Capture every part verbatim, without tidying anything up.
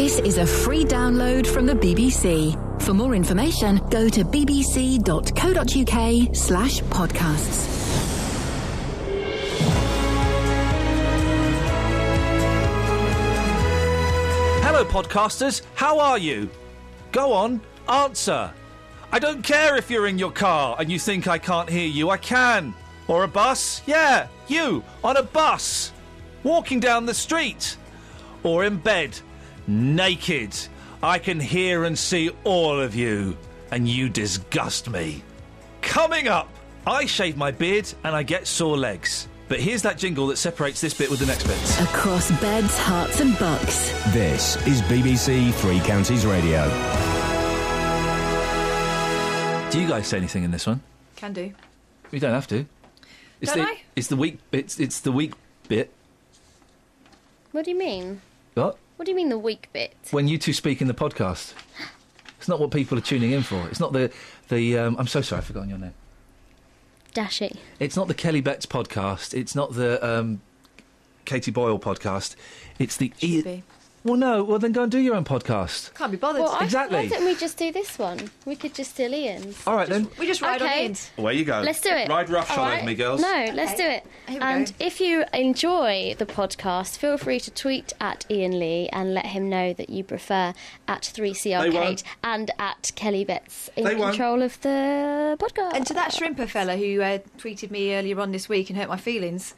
This is a free download from the B B C. For more information, go to bbc.co.uk slash podcasts. Hello, podcasters. How are you? Go on, answer. I don't care if you're in your car and you think I can't hear you. I can. Or a bus. Yeah, you, on a bus. Walking down the street. Or in bed. Naked. I can hear and see all of you. And you disgust me. Coming up, I shave my beard and I get sore legs. But here's that jingle that separates this bit with the next bit. Across beds, hearts and bucks. This is B B C Three Counties Radio. Do you guys say anything in this one? Can do. You don't have to. It's Don't the, I? It's the weak bit. It's the weak bit. What do you mean? What? What do you mean the weak bit? When you two speak in the podcast. It's not what people are tuning in for. It's not the... the. Um, I'm so sorry, I've forgotten your name. Dashy. It's not the Kelly Betts podcast. It's not the um, Katie Boyle podcast. It's the... Should E- be. Well, no. Well, then go and do your own podcast. Can't be bothered. Well, I, Exactly. why don't we just do this one? We could just steal Ian's. All right, then. We just ride on Okay. Ian's. Away you go. Let's do it. Ride roughshod All over right. me, girls. No, let's Okay. do it. Here we And go. if you enjoy the podcast, feel free to tweet at Ian Lee and let him know that you prefer at three C They Arcade won't. and at Kelly Betts in They won't. control of the podcast. And to that shrimper fella who uh, tweeted me earlier on this week and hurt my feelings.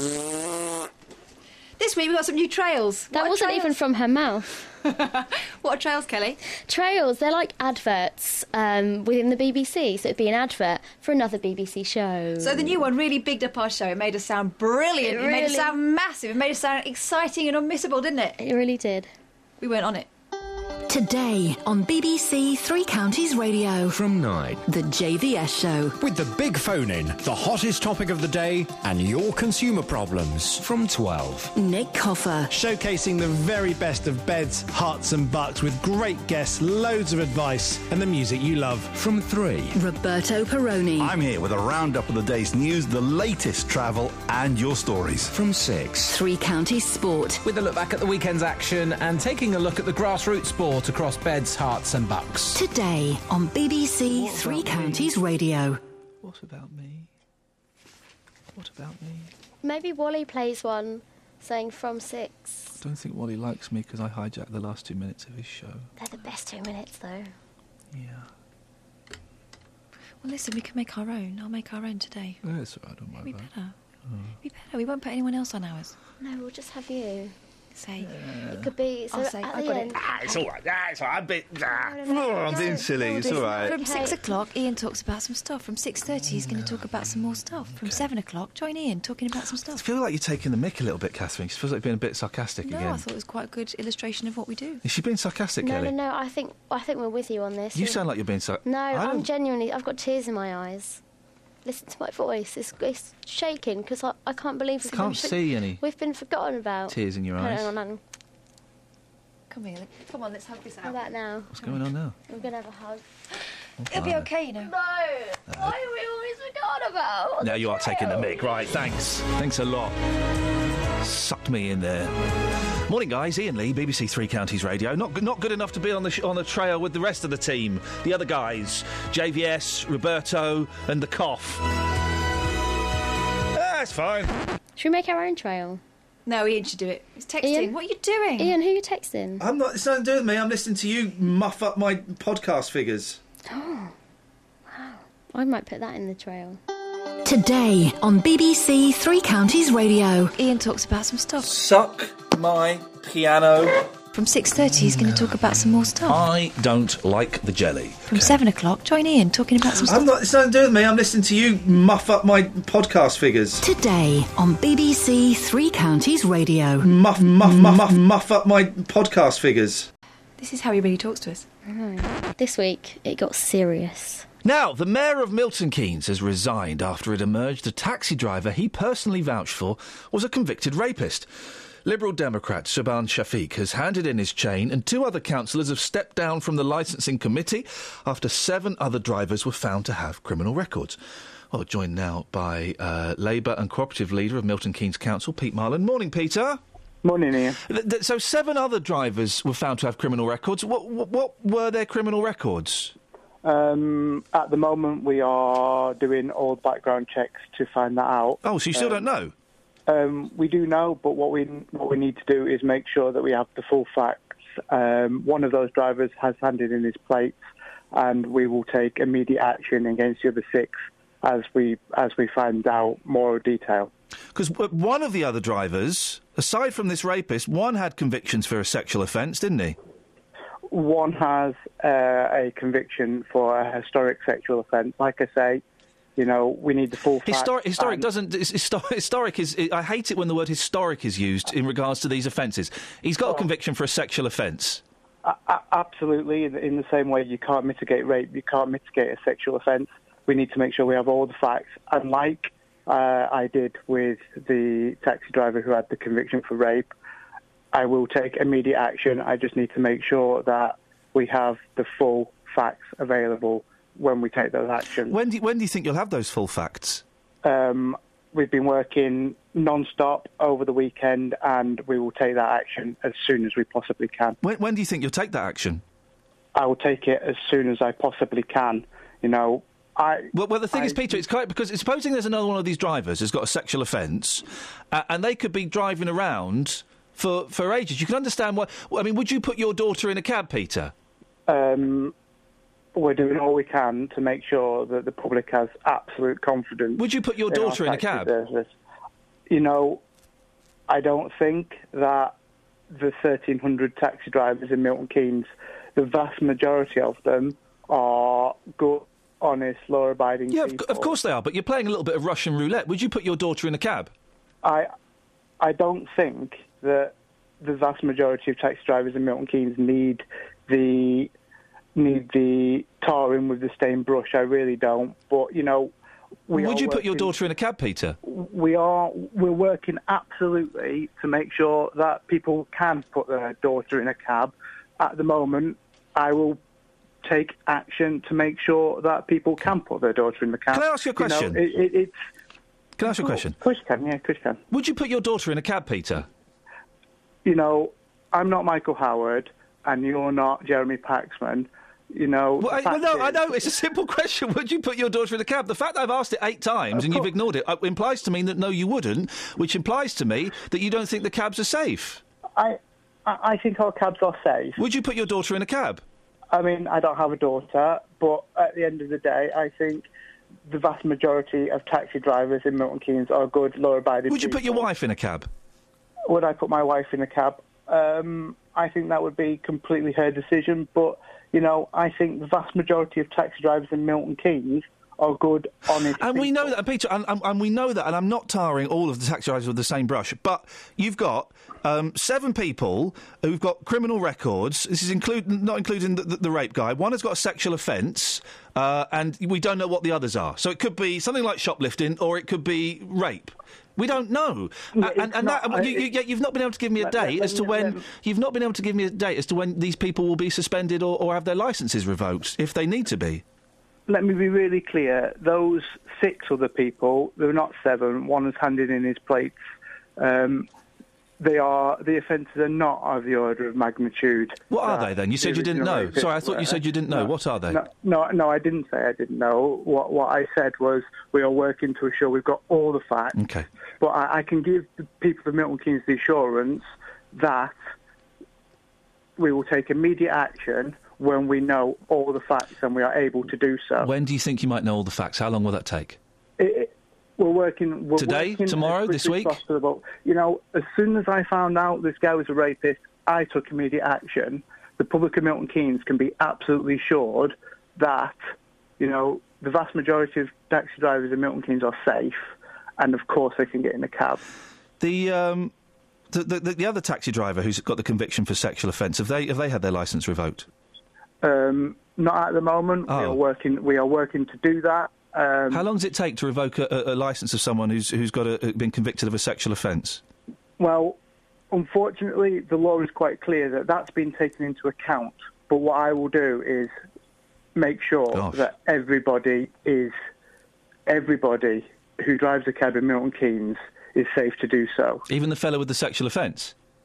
This week we've got some new trails. that What are wasn't trails? even from her mouth. What are trails, Kelly? Trails, they're like adverts um, within the B B C, so it'd be an advert for another B B C show. So the new one really bigged up our show. It made us sound brilliant. It It, made us really- sound massive. It made us sound exciting and unmissable, didn't it? It really did. We weren't on it. Today on B B C Three Counties Radio. From nine. The J V S Show. With the big phone in, the hottest topic of the day, and your consumer problems. From twelve. Nick Coffer. Showcasing the very best of beds, hearts and bucks with great guests, loads of advice and the music you love. From three. Roberto Peroni. I'm here with a roundup of the day's news, the latest travel and your stories. From six. Three Counties Sport. With a look back at the weekend's action and taking a look at the grassroots sport across beds, hearts and bucks. Today on B B C Three Counties Radio. What about me? What about me? Maybe Wally plays one saying from six. I don't think Wally likes me because I hijacked the last two minutes of his show. They're the best two minutes, though. Yeah. Well, listen, we can make our own. I'll make our own today. Yeah, it's all right, don't worry We about it. better. We better. We won't put anyone else on ours. No, we'll just have you. Say. It could be. So I'll say, at I the got it. end. Ah, it's all right. Ah, it's all right. I'm a bit... Ah. No, no, no, Oh, I'm no. being silly. It's all right. From six o'clock, Ian talks about some stuff. From six thirty, he's going to talk about some more stuff. From seven o'clock, join Ian talking about some I stuff. feel like you're taking the mick a little bit, Catherine. She feels like being a bit sarcastic No, again. I thought it was quite a good illustration of what we do. Is she being sarcastic, No, Kelly? no, no. I think I think we're with you on this. You sound like you're being sarcastic. No, I I'm don't- genuinely. I've got tears in my eyes. Listen to my voice. It's, it's shaking because I, I can't believe we've Can't been, see any we've been forgotten about. tears in your eyes. Hang on, hang on. Come here. Come on, let's have this How out. about now? What's going on now? We're gonna have a hug. It'll be okay, you know. No. Why are we always forgotten about? Now you are taking the mick, right? Thanks. Thanks a lot. Sucked me in there. Morning, guys. Ian Lee, B B C Three Counties Radio. Not good- not good enough to be on the sh- on the trail with the rest of the team. The other guys, J V S, Roberto, and the Cough. That's fine. Should we make our own trail? No, Ian should do it. He's texting. Ian? What are you doing? Ian, who are you texting? I'm not. It's nothing to do with me. I'm listening to you muff up my podcast figures. I might put that in the trail. Today on B B C Three Counties Radio. Ian talks about some stuff. Suck my piano. From six thirty, he's going to talk about some more stuff. I don't like the jelly. From seven o'clock, join Ian talking about some stuff. I'm not. It's nothing to do with me. I'm listening to you muff up my podcast figures. Today on B B C Three Counties Radio. Muff, muff, muff, muff, muff up my podcast figures. This is how he really talks to us. This week, it got serious. Now, the mayor of Milton Keynes has resigned after it emerged a taxi driver he personally vouched for was a convicted rapist. Liberal Democrat Shaban Shafiq has handed in his chain, and two other councillors have stepped down from the licensing committee after seven other drivers were found to have criminal records. Well, joined now by uh, Labour and Cooperative Leader of Milton Keynes Council, Pete Marland. Morning, Peter. Morning, Ian. Th- th- so seven other drivers were found to have criminal records. What, what, what were their criminal records? Um, at the moment, we are doing all background checks to find that out. Oh, so you still um, don't know? Um, we do know, but what we what we need to do is make sure that we have the full facts. Um, one of those drivers has handed in his plates, and we will take immediate action against the other six as we as we find out more detail. Because one of the other drivers, aside from this rapist, one had convictions for a sexual offence, didn't he? One has uh, a conviction for a historic sexual offence. Like I say, you know, we need the full facts. Historic, historic and- doesn't. Is, histor- historic is. I hate it when the word historic is used in regards to these offences. He's got a conviction for a sexual offence. A- a- absolutely. In the, in the same way, you can't mitigate rape, you can't mitigate a sexual offence. We need to make sure we have all the facts. And like uh, I did with the taxi driver who had the conviction for rape, I will take immediate action. I just need to make sure that we have the full facts available when we take those actions. When do you, when do you think you'll have those full facts? Um, we've been working non-stop over the weekend, and we will take that action as soon as we possibly can. When, when do you think you'll take that action? I will take it as soon as I possibly can. You know, I... Well, well the thing I, is, Peter, it's quite... Because supposing there's another one of these drivers who's got a sexual offence, uh, and they could be driving around for, for ages. You can understand why... I mean, would you put your daughter in a cab, Peter? Um... We're doing all we can to make sure that the public has absolute confidence. Would you put your in our daughter in a taxi cab? service. You know, I don't think that the thirteen hundred taxi drivers in Milton Keynes, the vast majority of them are good, honest, law-abiding Yeah, of, people. of course they are, but you're playing a little bit of Russian roulette. Would you put your daughter in a cab? I, I don't think that the vast majority of taxi drivers in Milton Keynes need the... need the tarring with the stained brush. I really don't. But, you know, we Would are you put your working- daughter in a cab, Peter? We are, we're working absolutely to make sure that people can put their daughter in a cab. At the moment, I will take action to make sure that people can put their daughter in the cab. Can I ask you a question? You know, it, it, it's... Can I ask you a question? Of course you can, yeah, of course you can. Would you put your daughter in a cab, Peter? You know, I'm not Michael Howard, and you're not Jeremy Paxman. You know, Well, I, the well fact no, I is- know. It's a simple question. Would you put your daughter in a cab? The fact that I've asked it eight times Of and you've course. ignored it uh, implies to me that no, you wouldn't, which implies to me that you don't think the cabs are safe. I, I I think our cabs are safe. Would you put your daughter in a cab? I mean, I don't have a daughter, but at the end of the day, I think the vast majority of taxi drivers in Milton Keynes are good, law-abiding Would you put your people. wife in a cab? Would I put my wife in a cab? Um, I think that would be completely her decision, but, you know, I think the vast majority of taxi drivers in Milton Keynes are good, honest And we people. know that, and Peter, and, and, and we know that, and I'm not tarring all of the taxi drivers with the same brush, but you've got um, seven people who've got criminal records. This is include, not including the, the, the rape guy. One has got a sexual offence, uh, and we don't know what the others are. So it could be something like shoplifting, or it could be rape. We don't know, Yeah, uh, and, it's and not- that, I- you, you, you've not been able to give me a Let- date let as to me- when let- you've not been able to give me a date as to when these people will be suspended or, or have their licences revoked if they need to be. Let me be really clear. Those six other people, they're not seven. One has handed in his plates. Um, they are the offences are not of the order of magnitude. What are that they then? You said the you didn't original know. rapist Sorry, I thought you were. said you didn't know. No, What are they? No, no, no, I didn't say I didn't know. What what I said was we are working to assure we've got all the facts. Okay. But I, I can give the people of Milton Keynes the assurance that we will take immediate action when we know all the facts and we are able to do so. When do you think you might know all the facts? How long will that take? It, it, we're working... We're Today? working Tomorrow? as This quickly as week? possible. You know, as soon as I found out this guy was a rapist, I took immediate action. The public of Milton Keynes can be absolutely assured that, you know, the vast majority of taxi drivers in Milton Keynes are safe, and of course they can get in a cab. The um, the, the the other taxi driver who's got the conviction for sexual offence, have they have they had their licence revoked? Um, not at the moment. We Oh. are working. We are working to do that. Um, How long does it take to revoke a, a, a licence of someone who's who's got a, been convicted of a sexual offence? Well, unfortunately, the law is quite clear that that's been taken into account. But what I will do is make sure Gosh. that everybody is everybody who drives a cab in Milton Keynes is safe to do so. Even the fellow with the sexual offence?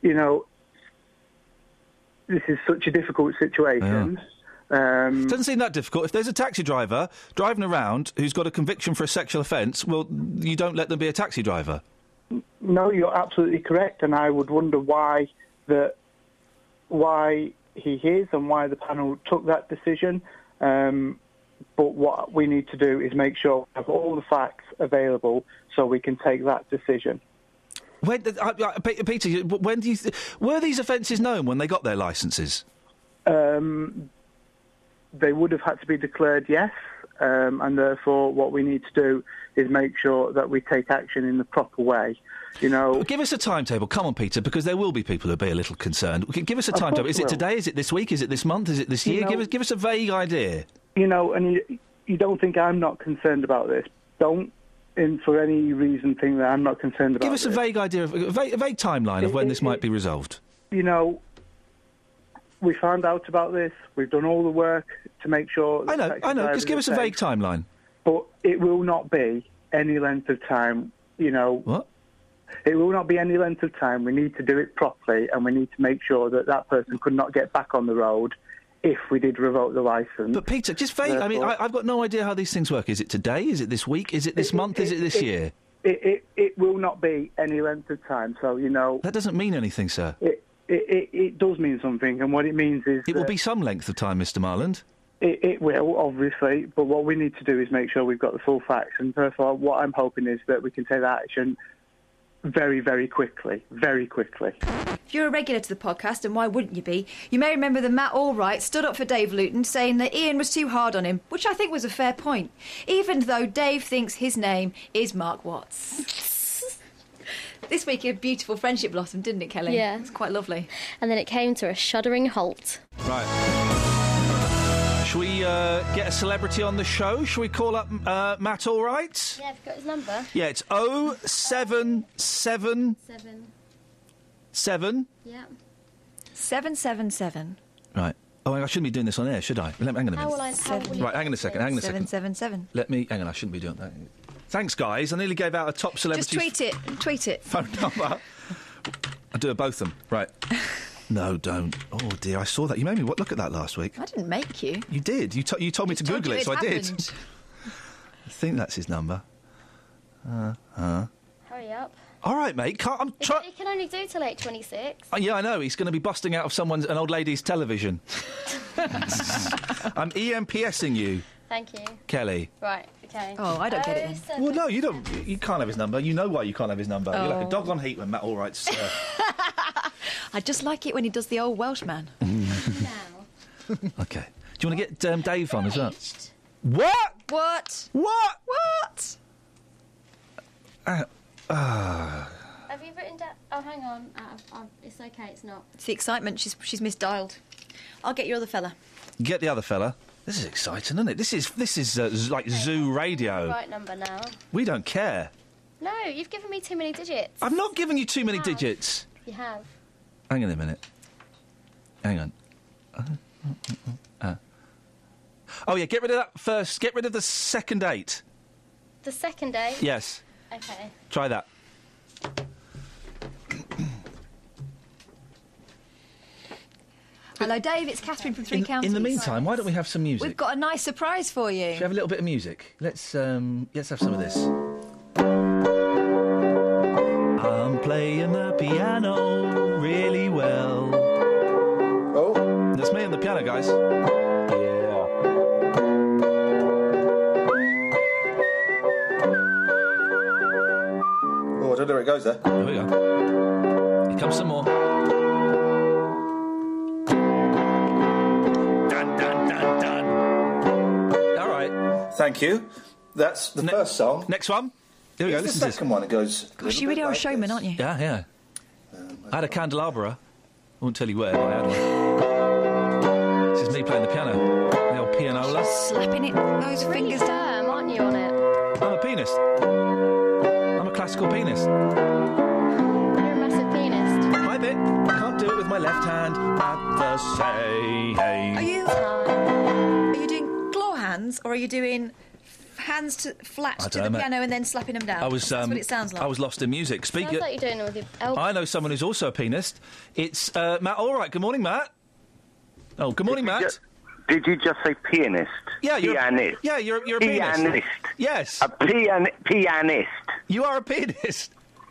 you know, this is such a difficult situation. Yeah. Um, Doesn't seem that difficult. If there's a taxi driver driving around who's got a conviction for a sexual offence, well, you don't let them be a taxi driver. No, you're absolutely correct, and I would wonder why the why he is and why the panel took that decision. Um, but what we need to do is make sure we have all the facts available so we can take that decision. When, uh, uh, Peter, when do you th- were these offences known when they got their licences? Um, they would have had to be declared, yes, um, and therefore what we need to do is make sure that we take action in the proper way. You know, give us a timetable. Come on, Peter, because there will be people who'll be a little concerned. Give us a Of timetable. course Is it will. today? Is it this week? Is it this month? Is it this You year? know- give us give us a vague idea. You know, and you, you don't think I'm not concerned about this. Don't, in, for any reason, think that I'm not concerned about Give us this. a vague idea, of, a, vague, a vague timeline of It- when it- this might be resolved. You know, we found out about this. We've done all the work to make sure... I know, taxi I know. drivers Just give are us a safe. vague timeline. But it will not be any length of time, you know... What? It will not be any length of time. We need to do it properly, and we need to make sure that that person could not get back on the road if we did revoke the licence. But, Peter, just vague. I mean, I, I've got no idea how these things work. Is it today? Is it this week? Is it this month? Is it this year? It, it, it will not be any length of time, so, you know... That doesn't mean anything, sir. It, it, it, it does mean something, and what it means is... It will that be some length of time, Mister Marland. It, it will, obviously, but what we need to do is make sure we've got the full facts, and therefore what I'm hoping is that we can take that action very, very quickly, very quickly. If you're a regular to the podcast, and why wouldn't you be, you may remember that Matt Allwright stood up for Dave Luton, saying that Ian was too hard on him, which I think was a fair point, even though Dave thinks his name is Mark Watts. This week a beautiful friendship blossomed, didn't it, Kelly? Yeah. It's quite lovely. And then it came to a shuddering halt. Right. Shall we uh, get a celebrity on the show? Shall we call up uh, Matt Allwright? Yeah, I've got his number. Yeah, it's oh seven seven Seven. seven. Yeah. seven seven seven. Right. Oh, I shouldn't be doing this on air, should I? Let me, hang on a How minute. will I... How will you Right, hang on a second, hang on a seven second. seven seven. Let me... Hang on, I shouldn't be doing that. Thanks, guys. I nearly gave out a top Just celebrity tweet it. Tweet it. phone number. I'll do both of them. Right. No, don't. Oh, dear, I saw that. You made me what, look at that last week. I didn't make you. You did. You, to- you told me to Told Google you it, so I did. happened. I think that's his number. Uh, uh. Hurry up. All right, mate. Can't, I'm It, trying... it can only do till eight twenty-six. Oh, yeah, I know. He's going to be busting out of someone's an old lady's television. I'm EMPSing you, Thank you. Kelly. Right, okay. Oh, I don't get it then. seven- Well, no, you don't. You can't have his number. You know why you can't have his number. You're like Oh. a dog on heat when Matt Allwright's. Uh... I just like it when he does the old Welshman. Now. Okay. Do you want to get um, Dave on as well? Engaged. What? What? What? What? Uh, uh... Have you written down... Oh, hang on. Uh, uh, it's okay, it's not. It's the excitement. She's she's misdialed. I'll get your other fella. Get the other fella. This is exciting, isn't it? This is this is uh, z- like zoo radio. Right number now. We don't care. No, you've given me too many digits. I've not given you too many Wow. digits. You have. Hang on a minute. Hang on. Uh, uh, uh. Oh, yeah, get rid of that first. Get rid of the second eight. The second date? Yes. Okay. Try that. Hello, Dave. It's Catherine from Three In, Counties. in the meantime, why don't we have some music? We've got a nice surprise for you. Should we have a little bit of music? Let's um, let's have some of this. I'm playing the piano really well. Oh, That's me on the piano, guys. Yeah. oh, I don't know where it goes there. There we go. Here comes some more. Dun, dun, dun, dun. All right. Thank you. That's the Ne- first song. Next one. Here we go. Here's Listen the to this. second one. It goes. a Gosh, little you really bit are a like showman, this. aren't you? Yeah, yeah. I had a candelabra. I won't tell you where, but I had one. This is me playing the piano. The old pianola. Slapping it, those fingers down. Firm, aren't you, on it? I'm a pianist. I'm a classical pianist. You're a massive pianist. Hi, bit. Can't do it with my left hand at the same. Are you? Are you doing claw hands or are you doing f- hands to, flat I to don't the know, piano and then slapping them down. I was. That's Um, what it sounds like. I was lost in music. Speak. Sounds like you're doing it with your elbow. I know someone who's also a pianist. It's uh, Matt. All right. Good morning, Matt. Oh, good morning, Matt. Just, did you just say pianist? Yeah, you're pianist. A, yeah, you're, you're a pianist. Pianist. Yes. A pian- pianist. You are a pianist.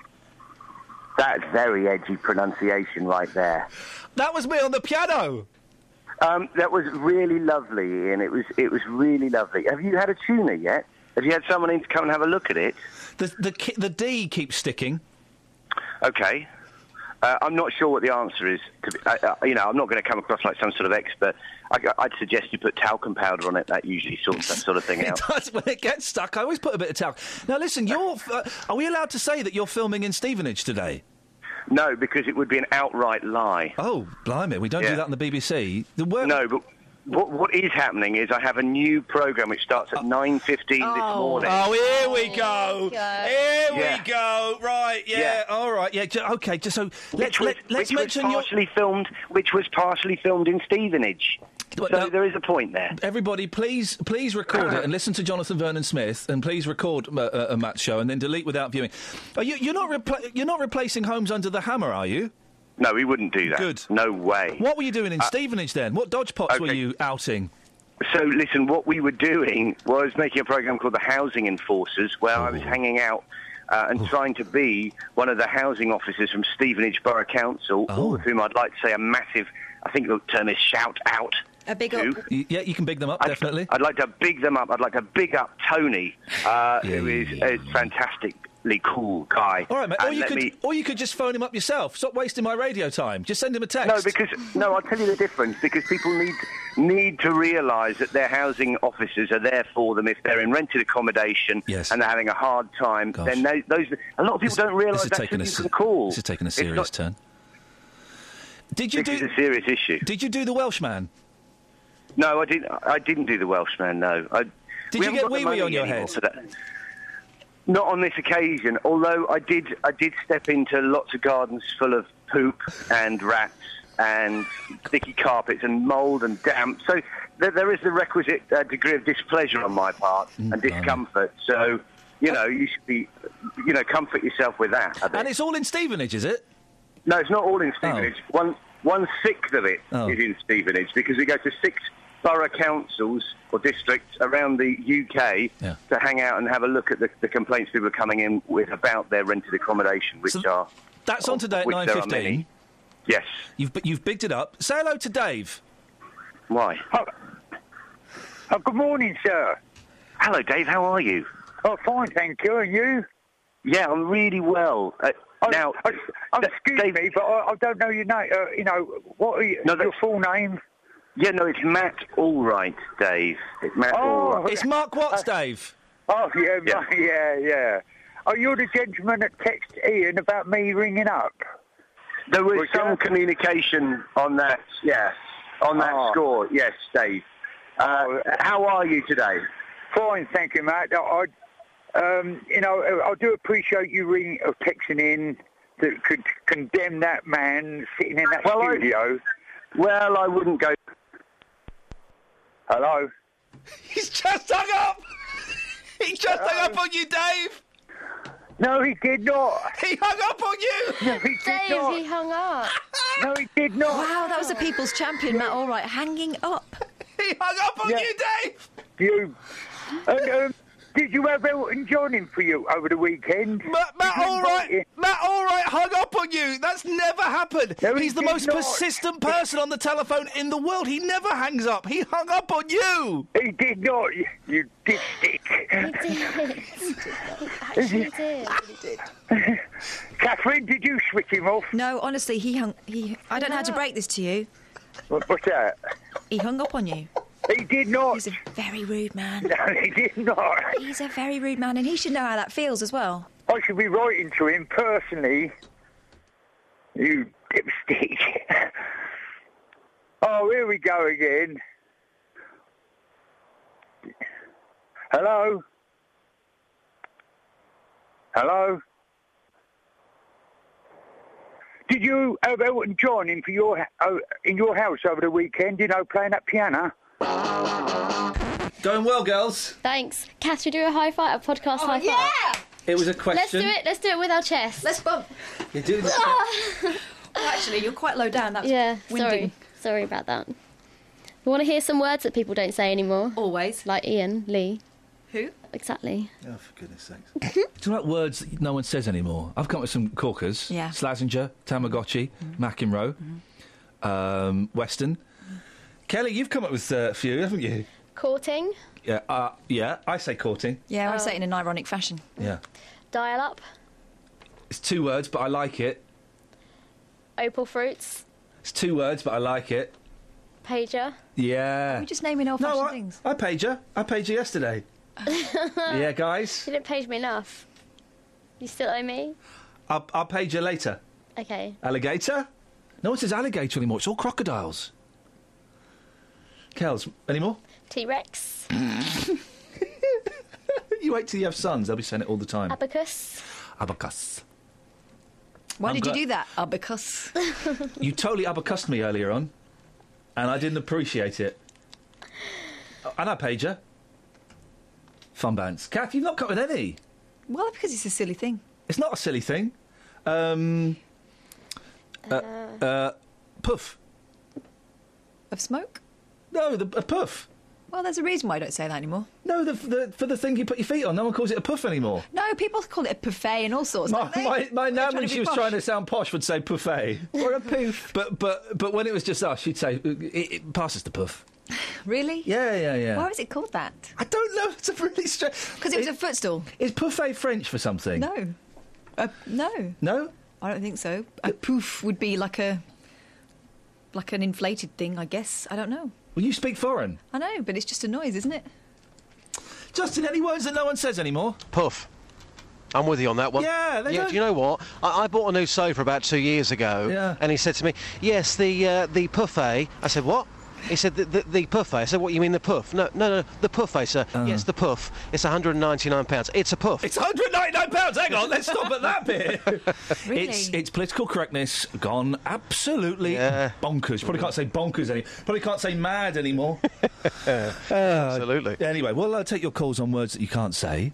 That's very edgy pronunciation right there. That was me on the piano. Um, that was really lovely, Ian. It was it was really lovely. Have you had a tuner yet? Have you had someone in to come and have a look at it? The the ki- the D keeps sticking. Okay. Uh, I'm not sure what the answer is. To be, uh, uh, you know, I'm not going to come across like some sort of expert. I, I'd suggest you put talcum powder on it. That usually sorts that sort of thing out. It does. When it gets stuck, I always put a bit of talcum. Now, listen, you're. Uh, are we allowed to say that you're filming in Stevenage today? No, because it would be an outright lie. Oh, blimey, we don't Yeah. do that on the B B C. The work- No, but what, what is happening is I have a new programme which starts at nine fifteen this morning. Oh, here we go. Here Yeah. we go. Right, yeah, Yeah. all right, yeah. ju- Okay, just so let's Which was, let, let's which mention was your. partially filmed, which was partially filmed in Stevenage. But so now- there is a point there. Everybody, please, please record it and listen to Jonathan Vernon Smith, and please record uh, uh, a Matt show and then delete without viewing. Are you, you're not repla- you're not replacing Homes Under the Hammer, are you? No, we wouldn't do that. Good. No way. What were you doing in Uh, Stevenage then? What dodge pots were okay. you outing? So, listen, what we were doing was making a programme called The Housing Enforcers, where I was hanging out uh, and trying to be one of the housing officers from Stevenage Borough Council, all of whom I'd like to say a massive, I think the term is shout out. A big to. up. Y- Yeah, you can big them up, I'd, definitely. I'd like to big them up. I'd like to big up Tony, uh, who is a fantastically cool guy. All right, mate. Or And you let could, me- or you could just phone him up yourself. Stop wasting my radio time. Just send him a text. No, because no, I'll tell you the difference. Because people need need to realise that their housing officers are there for them if they're in rented accommodation Yes. and they're having a hard time. Then they, those a lot of people don't realise this is that's taking who a you se- can call. This is taking a It's serious not- turn. Did you This do? is a serious issue. Did you do the Welshman? No, I didn't. I didn't do the Welshman. No. I, Did we you haven't get got the wee-wee money on your anymore head? for that. Not on this occasion. Although I did, I did step into lots of gardens full of poop and rats and sticky carpets and mould and damp. So there, there is the requisite uh, degree of displeasure on my part Mm, and discomfort. So you know, you should be, you know, comfort yourself with that. a bit. And it's all in Stevenage, is it? No, it's not all in Stevenage. One one sixth of it Oh. is in Stevenage because we go to six borough councils or districts around the U K Yeah. to hang out and have a look at the, the complaints people are coming in with about their rented accommodation, which are That's on today at which nine there are fifteen. many. Yes. You've you've bigged it up. Say hello to Dave. Why? Oh, oh, good morning, sir. Hello, Dave. How are you? Oh, fine, thank you. And you? Yeah, I'm really well. Uh, Oh, now, oh, oh, excuse me, but I, I don't know your name. Uh, you know, what are you, No, your that's- full name? yeah, no, it's Matt Allright, Dave. It's Matt Oh, Allright. It's Mark Watts, Dave. Oh, yeah, Yeah. yeah, yeah. yeah. Oh, you're the gentleman that texted Ian about me ringing up. There was Was some that- communication on that, yes, on that Oh. score, yes, Dave. Uh, how are you today? Fine, thank you, Matt. I, um, you know, I do appreciate you ringing or texting in that could condemn that man sitting in that Well, I- studio. Well, I wouldn't go... Hello? He's just hung up. He just hung up on you, Dave. No, he did not. He hung up on you. No, he did Dave, not. he hung up. No, he did not. Wow, that was the people's champion, Matt Allright, hanging up. He hung up on Yeah. you, Dave. You. And, um, did you have Elton John in for you over the weekend? Matt, Matt Did you invite Allright, him? Matt Allright hung up on you. That's never happened. No, he He's the did most not. persistent person on the telephone in the world. He never hangs up. He hung up on you. He did not, you, you dipstick. He did. He actually did. Catherine, did you switch him off? No, honestly, he hung. He. I don't know how to break this to you. What, what's that? He hung up on you. He did not. He's a very rude man. No, he did not. He's a very rude man, and he should know how that feels as well. I should be writing to him personally. You dipstick. Oh, here we go again. Hello? Hello? Did you have Elton John in for your ha- oh, in your house over the weekend? You know, playing that piano. Going well, girls. Thanks. Kath, should we do a high five, a podcast Oh, high five? yeah! It was a Let's question. do it. Let's do it with our chest. Let's bump. You do that. Oh, actually, you're quite low down. That was Yeah, winding. sorry. Sorry about that. You want to hear some words that people don't say anymore? Always. Like Ian Lee. Who? Exactly. Oh, for goodness sakes. Do you like words that no one says anymore? I've come up with some corkers. Yeah. Slazenger, Tamagotchi, McEnroe, um, Weston. Kelly, you've come up with uh, a few, haven't you? Courting. Yeah, uh, yeah. I say courting. Yeah, I Oh. say it in an ironic fashion. Yeah. Dial up. It's two words, but I like it. Opal fruits. It's two words, but I like it. Pager. Yeah. We're just naming old-fashioned no, I, things. I paid you. I paid you yesterday. Yeah, guys. You didn't page me enough. You still owe me? I'll, I'll pay you later. Okay. Alligator? No one says alligator anymore. It's all crocodiles. Kels, any more? T-Rex. You wait till you have sons. They'll be saying it all the time. Abacus. Abacus. Why I'm did you gla- do that? Oh, because... You totally abacussed me earlier on, and I didn't appreciate it. Oh, and I paid you. Fun bands. Kath, you've not got with any. Well, because it's a silly thing. It's not a silly thing. Um, uh, uh, puff. Of smoke? No, the, a puff. Well, there's a reason why I don't say that anymore. No, the, the, for the thing you put your feet on. No one calls it a puff anymore. No, people call it a buffet and all sorts. My, don't they? my, my They're nan, trying when to she be was posh. trying to sound posh, would say puffet. Or a poof. But but but when it was just us, she'd say, it, it passes the puff. Really? Yeah, yeah, yeah. Why was it called that? I don't know. It's a really strange... Because it was a footstool. Is buffet French for something? No. Uh, no. No? I don't think so. A poof would be like a... like an inflated thing, I guess. I don't know. Well, you speak foreign. I know, but it's just a noise, isn't it? Justin, any words that no one says anymore? Puff. I'm with you on that one. Yeah, they yeah. don't- Do you know what? I, I bought a new sofa about two years ago, Yeah. and he said to me, "Yes, the uh, the buffet." I said, "What?" He said, the, the, the buffet. I said, "What, you mean the puff?" No, no, no, the buffet, sir. Uh. Yes, the puff. It's one hundred ninety-nine pounds. It's a puff. It's one hundred ninety-nine pounds. Hang on, let's stop at that bit. Really? It's it's political correctness gone absolutely Yeah. bonkers. Probably can't say bonkers anymore. Probably can't say mad anymore. Absolutely. Anyway, well, I'll take your calls on words that you can't say.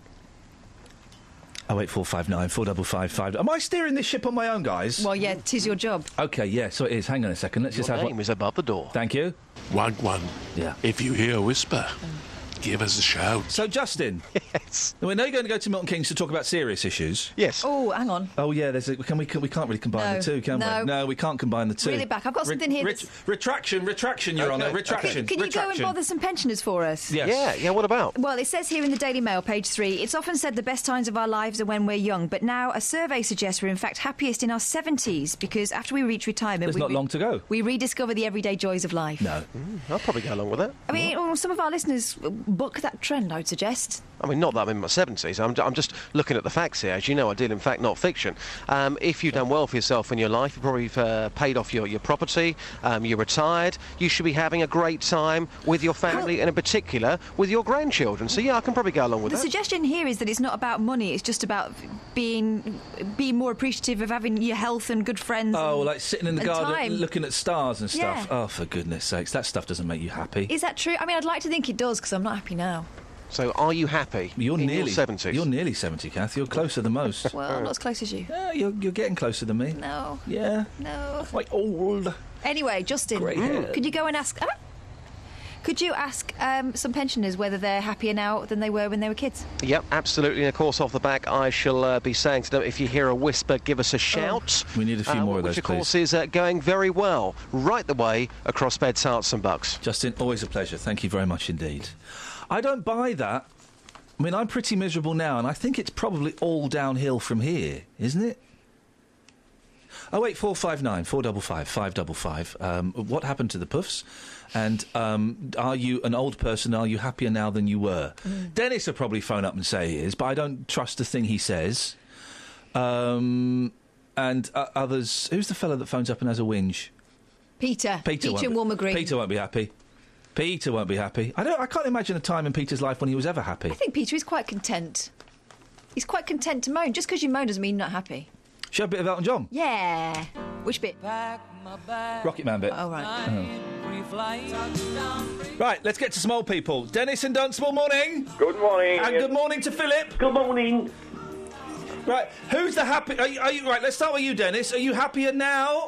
Oh eight four five nine four double five five. Am I steering this ship on my own, guys? Well, yeah, 'tis your job. Okay, yeah, so it is. Hang on a second. Let's Your just have name one. is above the door. Thank you. One, one. Yeah. If you hear a whisper, give us a shout. So, Justin, Yes. we know you're going to go to Milton Keynes to talk about serious issues. Yes. Oh, hang on. Oh yeah, there's a, can we can, we can't really combine No, the two, can no. we? No, we can't combine the two. Reel it back. I've got something here ret- that's- retraction, retraction, Your Okay, Honour, okay. retraction. Can you go and retraction. bother some pensioners for us? Yes. Yeah, yeah, what about? Well, it says here in the Daily Mail, page three, it's often said the best times of our lives are when we're young, but now a survey suggests we're in fact happiest in our seventies because after we reach retirement... There's we not re- long to go. We rediscover the everyday joys of life. No. Mm, I'll probably go along with that. I mean, well, some of our listeners book that trend, I would suggest. I mean, not that I'm in my seventies. I'm, I'm just looking at the facts here. As you know, I deal in fact, not fiction. Um, if you've done well for yourself in your life, you've probably uh, paid off your, your property, um, you're retired, you should be having a great time with your family and in particular with your grandchildren. So, yeah, I can probably go along with The that. suggestion here is that it's not about money, it's just about being being more appreciative of having your health and good friends. Oh, and, like sitting in the and garden time. looking at stars and stuff. Yeah. Oh, for goodness sakes, that stuff doesn't make you happy. Is that true? I mean, I'd like to think it does because I'm not happy now. So, are you happy You're in nearly your seventies? You're nearly seventy, Kath. You're closer than most. Well, not as close as you. Yeah, you're, you're getting closer than me. No. Yeah. No. Quite old. Anyway, Justin, Grey hair. could you go and ask... Ah? Could you ask um, some pensioners whether they're happier now than they were when they were kids? Yep, absolutely. And of course, off the back, I shall uh, be saying to them, if you hear a whisper, give us a shout. We need a few Uh, more of which, those, of course, please. is uh, going very well, right the way across Beds, Herts and Bucks. Justin, always a pleasure. Thank you very much indeed. I don't buy that. I mean, I'm pretty miserable now, and I think it's probably all downhill from here, isn't it? Oh eight four five nine four double five five double five. Um, what happened to the puffs? And um, are you an old person? Are you happier now than you were? Mm. Dennis will probably phone up and say he is, but I don't trust a thing he says. Um, and uh, others. Who's the fella that phones up and has a whinge? Peter. Peter, Peter won't and be- Walmer Green. Peter won't be happy. Peter won't be happy. I don't. I can't imagine a time in Peter's life when he was ever happy. I think Peter is quite content. He's quite content to moan. Just because you moan doesn't mean you're not happy. Should I have a bit of Elton John? Yeah. Which bit? Rocket Man bit. Oh, right. Oh. Right, let's get to small people. Dennis in Dunstable, morning. Good morning. And good morning to Philip. Good morning. Right, who's the happy... Are you, are you, right, let's start with you, Dennis. Are you happier now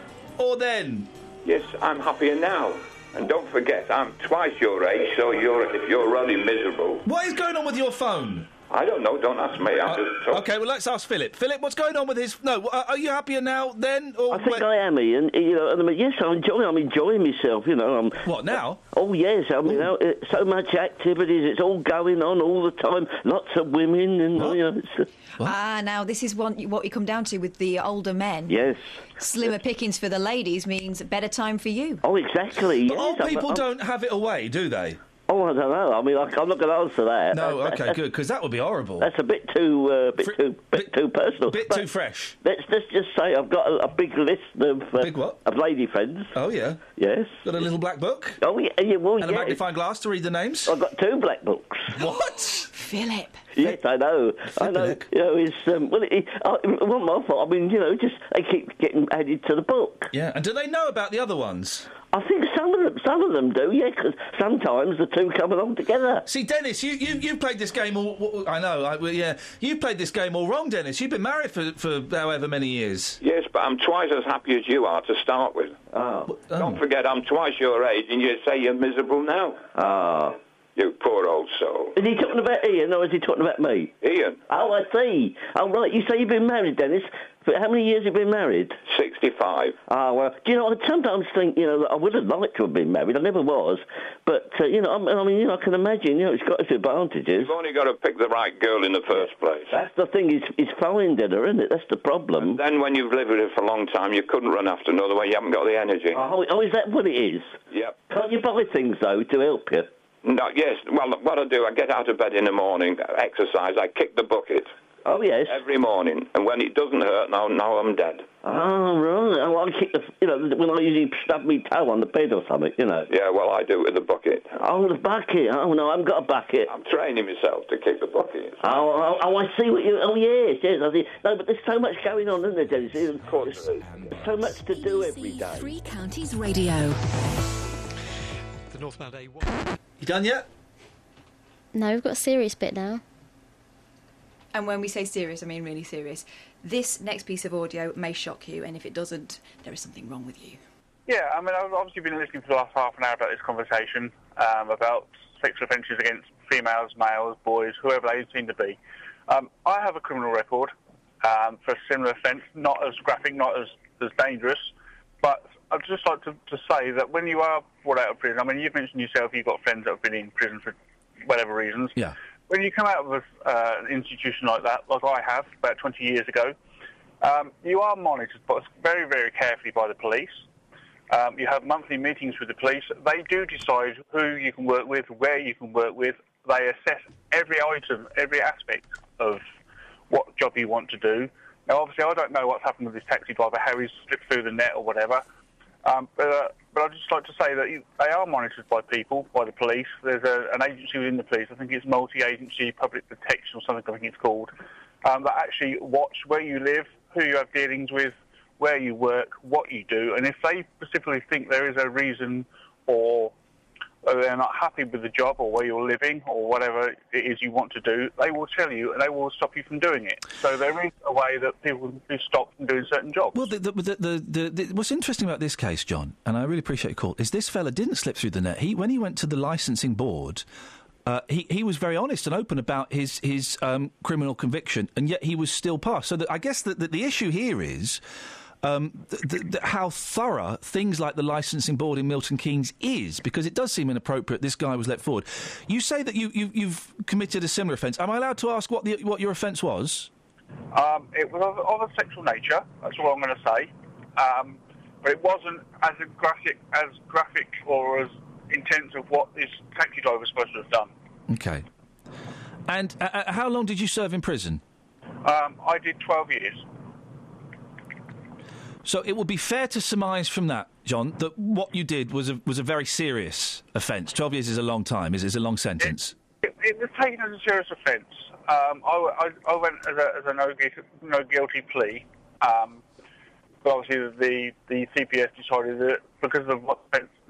or then? Yes, I'm happier now. And don't forget, I'm twice your age, so you're if you're really miserable. What is going on with your phone? I don't know. Don't ask me. I'm Uh, just talking. okay, well, let's ask Philip. Philip, what's going on with his... No, uh, are you happier now then? Or I think when... I am, Ian. You know, and I mean, yes, I'm enjoying. I'm enjoying myself. You know, I'm. What now? Oh yes, I mean, you know, it, so much activities. It's all going on all the time. Lots of women, and you know. It's, uh, Ah, now this is one, what you come down to with the older men. yes. Slimmer pickings for the ladies means better time for you. Oh, exactly. But yes. old I'm- people I'm- don't have it away, do they? Oh, I don't know. I mean, I, I'm not going to answer that. No, That- okay, that- good, because that would be horrible. That's a bit too, uh, bit too, bit too personal. Bit But too fresh. Let's, let's just say I've got a, a big list of uh, Big what? of lady friends. Oh, yeah. Yes. Got a little black book? Oh, yeah. yeah well, And a yeah. magnifying glass to read the names? I've got two black books. What? Philip. Yes, I know. I know. You know, it's um, well, it, it, uh, it wasn't my fault. I mean, you know, just they keep getting added to the book. Yeah, and do they know about the other ones? I think some of them, some of them do. Yeah, because sometimes the two come along together. See, Dennis, you you you played this game all. all- I know. I, well, yeah, you played this game all wrong, Dennis. You've been married for for however many years. Yes, but I'm twice as happy as you are to start with. Oh. Don't forget, I'm twice your age, and you say you're miserable now. Ah. You poor old soul. Is he talking about Ian or is he talking about me? Ian. Oh, I see. Oh, right. You say you've been married, Dennis. For how many years have you been married? sixty-five. Ah, well, do you know, I sometimes think, you know, that I would have liked to have been married. I never was. But, uh, you know, I, I mean, you know, I can imagine, you know, it's got its advantages. You've only got to pick the right girl in the first place. That's the thing, is is finding her, isn't it? That's the problem. And then when you've lived with her for a long time, you couldn't run after another one. You haven't got the energy. Oh, oh, is that what it is? Yep. Can't you buy things, though, to help you? No, yes. Well, what I do, I get out of bed in the morning, exercise, I kick the bucket. Oh, yes. Every morning. And when it doesn't hurt, now, now I'm dead. Oh, right. Oh, I kick the, you know, when I usually stub my toe on the bed or something, you know. Yeah, well, I do it with the bucket. Oh, the bucket. Oh, no, I haven't got a bucket. I'm training myself to kick the bucket. Oh, oh, oh, I see what you... Oh, yes, yes. I see. No, but there's so much going on, isn't there, Dennis? Of course there is. There's so much to do every day. Three Counties Radio. The northbound A one. You done yet? No, we've got a serious bit now. And when we say serious, I mean really serious. This next piece of audio may shock you, and if it doesn't, there is something wrong with you. Yeah, I mean, I've obviously been listening for the last half an hour about this conversation um, about sexual offences against females, males, boys, whoever they seem to be. Um, I have a criminal record um, for a similar offence, not as graphic, not as, as dangerous, but I'd just like to, to say that when you are brought out of prison, I mean, you've mentioned yourself you've got friends that have been in prison for whatever reasons. Yeah. When you come out of uh, an institution like that, like I have about twenty years ago, um, you are monitored but very, very carefully by the police. Um, you have monthly meetings with the police. They do decide who you can work with, where you can work with. They assess every item, every aspect of what job you want to do. Now, obviously, I don't know what's happened with this taxi driver, how he's slipped through the net or whatever. Um, but, uh, but I'd just like to say that you, they are monitored by people, by the police. There's a, an agency within the police, I think it's Multi-Agency Public Protection or something, I think it's called, um, that actually watch where you live, who you have dealings with, where you work, what you do, and if they specifically think there is a reason or they're not happy with the job or where you're living or whatever it is you want to do, they will tell you and they will stop you from doing it. So there is a way that people can be stopped from doing certain jobs. Well, the, the, the, the, the, the, what's interesting about this case, John, and I really appreciate your call, is this fella didn't slip through the net. He, when he went to the licensing board, uh, he, he was very honest and open about his, his um, criminal conviction, and yet he was still passed. So that, I guess that the, the issue here is... Um, th- th- th- how thorough things like the licensing board in Milton Keynes is, because it does seem inappropriate this guy was let forward. You say that you, you, you've committed a similar offence. Am I allowed to ask what the, what your offence was? Um, it was of, of a sexual nature, that's all I'm going to say. Um, but it wasn't as a graphic, as graphic or as intense of what this taxi driver was supposed to have done. Okay. And uh, uh, how long did you serve in prison? Um, I did twelve years. So it would be fair to surmise from that, John, that what you did was a, was a very serious offence. Twelve years is a long time, is, is a long sentence. It, it was taken as a serious offence. Um, I, I, I went as a, as a no, guilty, no guilty plea, um, but obviously the, the C P S decided that because of what the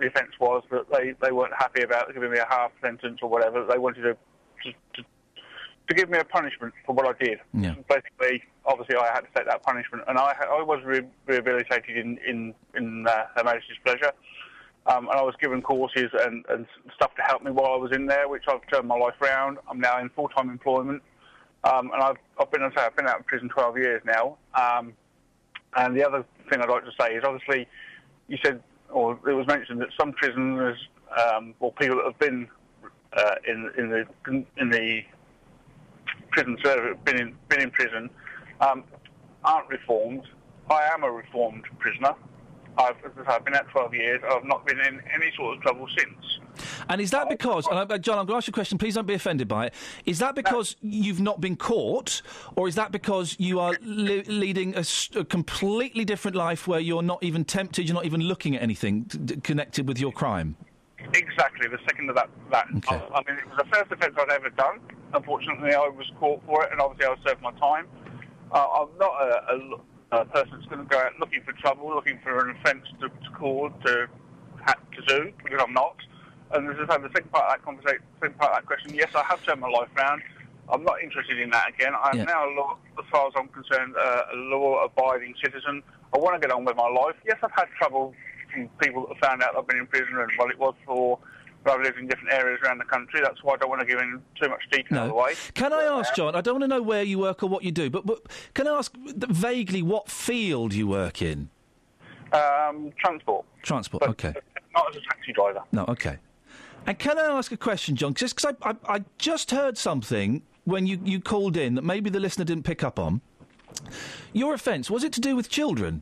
offence was that they, they weren't happy about giving me a half sentence or whatever. They wanted to to, to, to give me a punishment for what I did. Yeah. Basically, obviously, I had to take that punishment, and I I was re- rehabilitated in in in uh, Her Majesty's pleasure. Um, and I was given courses and, and stuff to help me while I was in there, which I've turned my life around. I'm now in full-time employment, um, and I've, I've been, I've been out of prison twelve years now. Um, and the other thing I'd like to say is, obviously, you said, or it was mentioned that some prisoners, um, or people that have been uh, in in the in the prison service, been in been in prison, um, aren't reformed. I am a reformed prisoner. I've, I've been out twelve years. I've not been in any sort of trouble since. And is that because, and I, John, I'm going to ask you a question, please don't be offended by it. Is that because you've not been caught, or is that because you are li- leading a, s- a completely different life where you're not even tempted, you're not even looking at anything t- d- connected with your crime? Exactly, the second of that. that. Okay. I, I mean, it was the first offence I'd ever done. Unfortunately, I was caught for it, and obviously I served my time. Uh, I'm not a... a A person that's going to go out looking for trouble, looking for an offence to, to cause, to ha- to do, because I'm not. And this is how the second part of that conversation, second part of that question. Yes, I have turned my life around. I'm not interested in that again. I'm Yeah. now, a law, as far as I'm concerned, uh, a law-abiding citizen. I want to get on with my life. Yes, I've had trouble from people that have found out I've been in prison, and well, it was for. I've lived in different areas around the country. That's why I don't want to give in too much detail No. away. Can I ask, John, I don't want to know where you work or what you do, but, but can I ask vaguely what field you work in? Um, transport. Transport, But OK. Not as a taxi driver. No, OK. And can I ask a question, John? Just because I, I, I just heard something when you, you called in that maybe the listener didn't pick up on. Your offence, was it to do with children?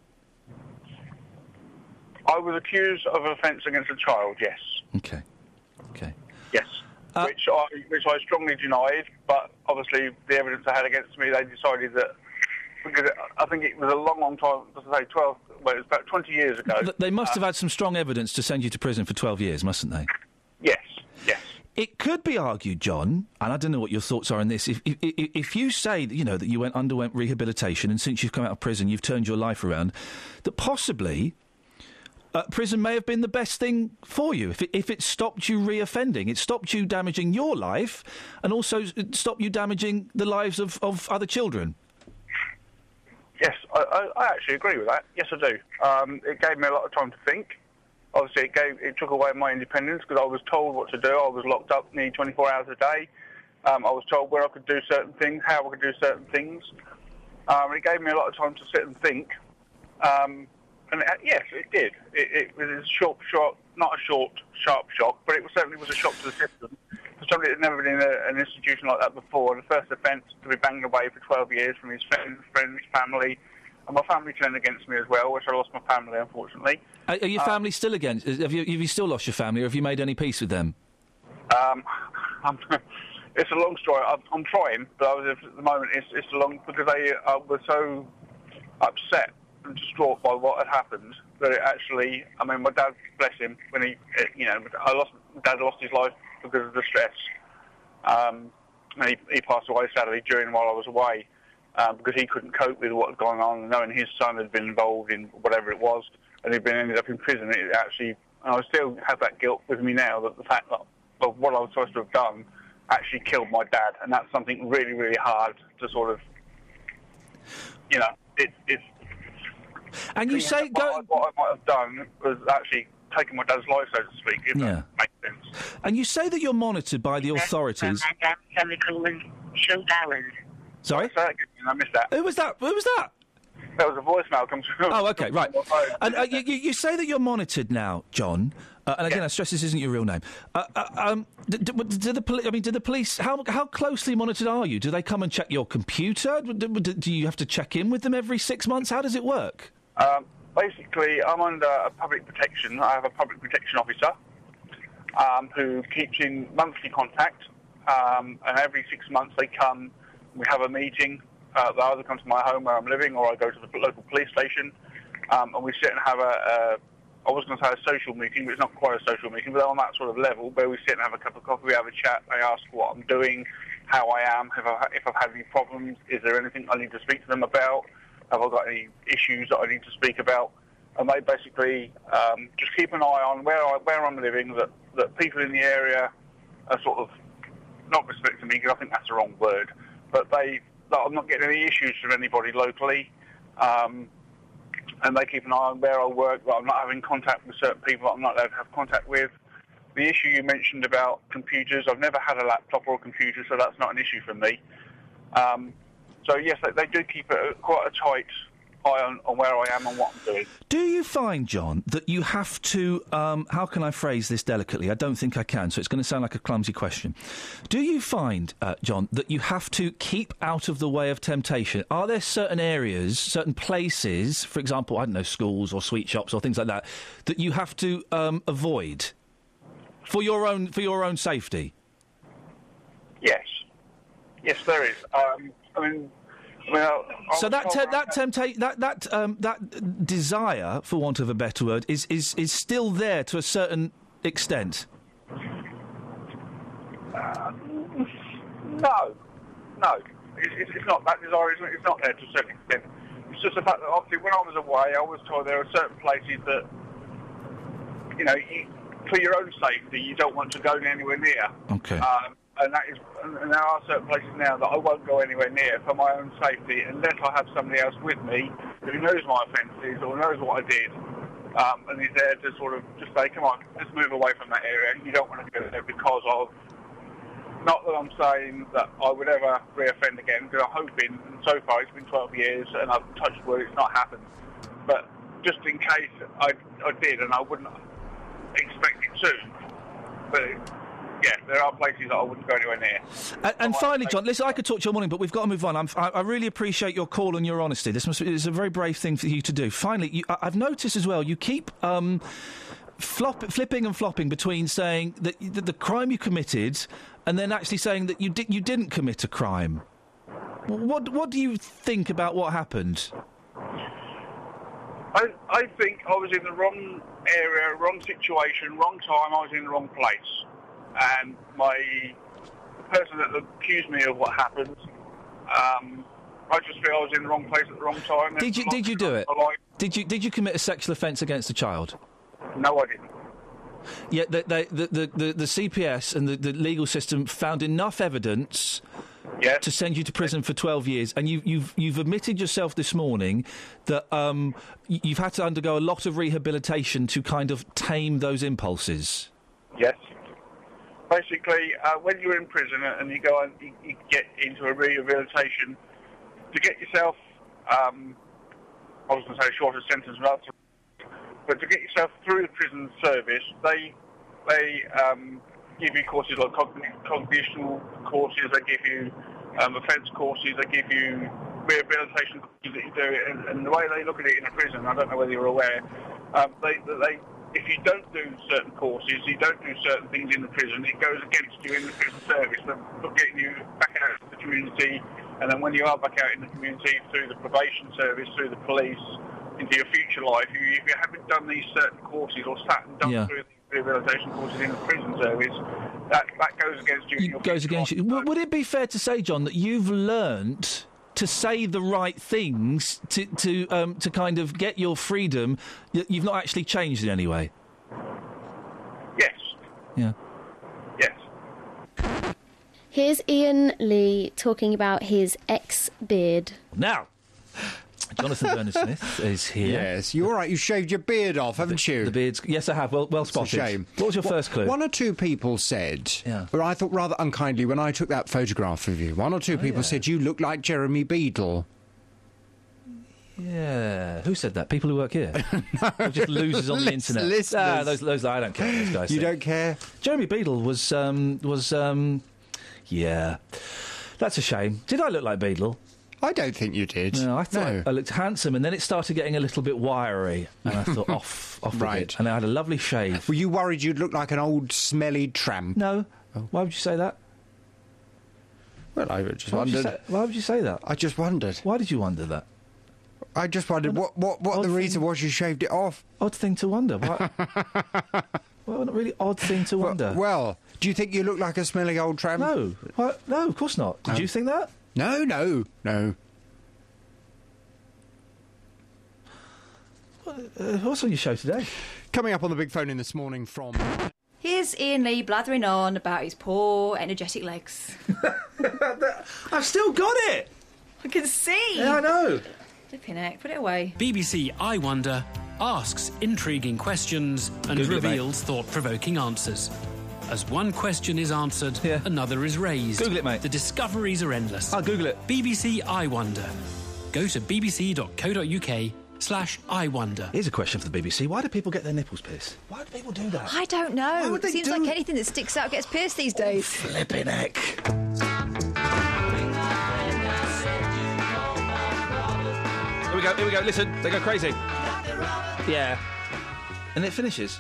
I was accused of an offence against a child, yes. OK. OK. Yes. Uh, which I which I strongly denied, but obviously the evidence I had against me, they decided that, because I think it was a long, long time, as I say, twelve, well, it was about twenty years ago. Th- They must Uh, have had some strong evidence to send you to prison for twelve years, mustn't they? Yes, yes. It could be argued, John, and I don't know what your thoughts are on this. If, if, if you say that, you know, that you went underwent rehabilitation and since you've come out of prison you've turned your life around, that possibly uh, prison may have been the best thing for you. If it, if it stopped you reoffending, it stopped you damaging your life and also it stopped you damaging the lives of, of other children. Yes, I, I, I actually agree with that. Yes, I do. Um, it gave me a lot of time to think. Obviously, it gave it took away my independence because I was told what to do. I was locked up nearly twenty-four hours a day. Um, I was told where I could do certain things, how I could do certain things. Um, it gave me a lot of time to sit and think. Um, and it, yes, it did. It, it was a short, short, not a short, sharp shock, but it was, certainly was a shock to the system. For somebody that's never been in a, an institution like that before, the first offence to be banged away for twelve years from his friends, friends, family, and my family turned against me as well, which I lost my family, unfortunately. Are, are your Uh, family still against? Have you, have you still lost your family, or have you made any peace with them? Um, I'm, it's a long story. I'm, I'm trying, but I was, at the moment it's, it's a long because they uh, were so upset and distraught by what had happened that it actually. I mean, my dad, bless him, when he, you know, I lost. Dad lost his life because of the stress. Um, and he, he passed away sadly during while I was away um, because he couldn't cope with what had gone on, and knowing his son had been involved in whatever it was, and he'd been ended up in prison. It actually, and I still have that guilt with me now that the fact that of what I was supposed to have done actually killed my dad, and that's something really, really hard to sort of, you know, it, it's. And you say what, I, what I might have done was actually taken my dad's life, so to speak. If Yeah. that makes sense. And you say that you're monitored by the authorities. Shoot Alan. Sorry? I missed that. Who was that? Who was that? That was a voicemail comes through. Oh, okay, right. And uh, you, you you say that you're monitored now, John. Uh, and again, I stress this isn't your real name. Uh, uh, um, do, do, do the poli- I mean, do the police? How how closely monitored are you? Do they come and check your computer? Do, do, do you have to check in with them every six months? How does it work? Um, basically, I'm under a public protection. I have a public protection officer um, who keeps in monthly contact, um, and every six months they come. We have a meeting. Uh, they either come to my home where I'm living, or I go to the local police station, um, and we sit and have a, a. I was going to say a social meeting, but it's not quite a social meeting, but on that sort of level, where we sit and have a cup of coffee, we have a chat. They ask what I'm doing, how I am, if I've, if I've had any problems, is there anything I need to speak to them about, have I got any issues that I need to speak about, and they basically um, just keep an eye on where I, where I'm living. That that people in the area are sort of not respecting me, because I think that's the wrong word, but they that I'm not getting any issues from anybody locally, um, and they keep an eye on where I work. That I'm not having contact with certain people that I'm not allowed to have contact with. The issue you mentioned about computers, I've never had a laptop or a computer, so that's not an issue for me. Um, so yes, they, they do keep a, quite a tight eye on, on where I am and what I'm doing. Do you find, John, that you have to, um, how can I phrase this delicately? I don't think I can, so it's going to sound like a clumsy question. Do you find, uh, John, that you have to keep out of the way of temptation? Are there certain areas, certain places, for example, I don't know, schools or sweet shops or things like that, that you have to um, avoid for your own for your own safety? Yes. Yes, there is. Um, I mean... Well, so that te- that tempta- that that um, that desire, for want of a better word, is, is, is still there to a certain extent. Uh, no, no, it's, it's not that desire. It's, it's not there to a certain extent. It's just the fact that obviously when I was away, I was told there are certain places that, you know, you, for your own safety, you don't want to go anywhere near. Okay. Um, And that is, and there are certain places now that I won't go anywhere near for my own safety unless I have somebody else with me who knows my offences or knows what I did, um, and is there to sort of just say, "Come on, just move away from that area. You don't want to go there because of." Not that I'm saying that I would ever reoffend again, because I'm hoping. And so far, it's been twelve years, and I've touched wood, it's not happened. But just in case I, I did, and I wouldn't expect it to, but. It, Yeah, there are places that I wouldn't go anywhere near. And, and finally, John, listen, I could talk to you all morning, but we've got to move on. I'm, I, I really appreciate your call and your honesty. This must be, it's a very brave thing for you to do. Finally, you, I, I've noticed as well, you keep um, flop, flipping and flopping between saying that, that the crime you committed and then actually saying that you, di- you didn't commit a crime. What, what do you think about what happened? I, I think I was in the wrong area, wrong situation, wrong time. I was in the wrong place. And my the person that accused me of what happened, um, I just feel I was in the wrong place at the wrong time. Did you did you do it? Did you did you commit a sexual offence against a child? No, I didn't. Yeah, the the the, the, the C P S and the, the legal system found enough evidence yes. to send you to prison for twelve years, and you, you've you've admitted yourself this morning that um, you've had to undergo a lot of rehabilitation to kind of tame those impulses. Yes. Basically, uh, when you're in prison and you go and you, you get into a rehabilitation, to get yourself, um, I was going to say a shorter sentence, but to get yourself through the prison service, they they um, give you courses like cogn- cognitional courses, they give you um, offence courses, they give you rehabilitation courses that you do, and, and the way they look at it in a prison, I don't know whether you're aware, um, they they. If you don't do certain courses, you don't do certain things in the prison, it goes against you in the prison service, for getting you back out into the community, and then when you are back out in the community through the probation service, through the police, into your future life, if you, if you haven't done these certain courses or sat and done Yeah. through the rehabilitation courses in the prison service, that, that goes against you. in your It goes against you. W- would it be fair to say, John, that you've learnt to say the right things to to um, to kind of get your freedom? You've not actually changed in any way. Yes. Yeah. Yes. Here's Ian Lee talking about his ex-beard. Now, Jonathan Berners-Smith is here. Yes, you're right. You shaved your beard off, haven't the, you? The beard's... Yes, I have. Well, well spotted. It's a shame. What was your Well, first clue? One or two people said, Yeah. or I thought rather unkindly when I took that photograph of you, one or two Oh, people yeah. said you look like Jeremy Beadle. Yeah. Who said that? People who work here? no. Or just losers on the Lis- internet? listeners. Ah, those, those, I don't care what those guys You think. don't care? Jeremy Beadle was... Um, was um, yeah. That's a shame. Did I look like Beadle? I don't think you did. No, I thought No. I looked handsome, and then it started getting a little bit wiry, and I thought, off, off Right. a bit. And I had a lovely shave. Were you worried you'd look like an old smelly tramp? No. Why would you say that? Well, I just Why would, you wondered. say, why would you say that? I just wondered. Why did you wonder that? I just wondered what what, what the Odd reason thing- was you shaved it off. Odd thing to wonder. Why? Well, not really odd thing to wonder. Well, do you think you look like a smelly old tramp? No. Why, no, of course not. Did No. you think that? No, no, no. Well, Uh, what's on your show today? Coming up on the big phone in this morning from... Here's Ian Lee blathering on about his poor, energetic legs. I've still got it! I can see! Yeah, I know. Flipping heck, put it away. B B C I Wonder asks intriguing questions and Google it, mate. reveals thought-provoking answers. As one question is answered, Yeah. another is raised. Google it, mate. The discoveries are endless. I'll Google it. B B C I Wonder. Go to bbc.co.uk slash I Wonder. Here's a question for the B B C. Why do people get their nipples pierced? Why do people do that? I don't know. Why would they It seems do- like anything that sticks out gets pierced these days. Flipping heck. Here we go, here we go. Listen, they go crazy. Yeah. And it finishes.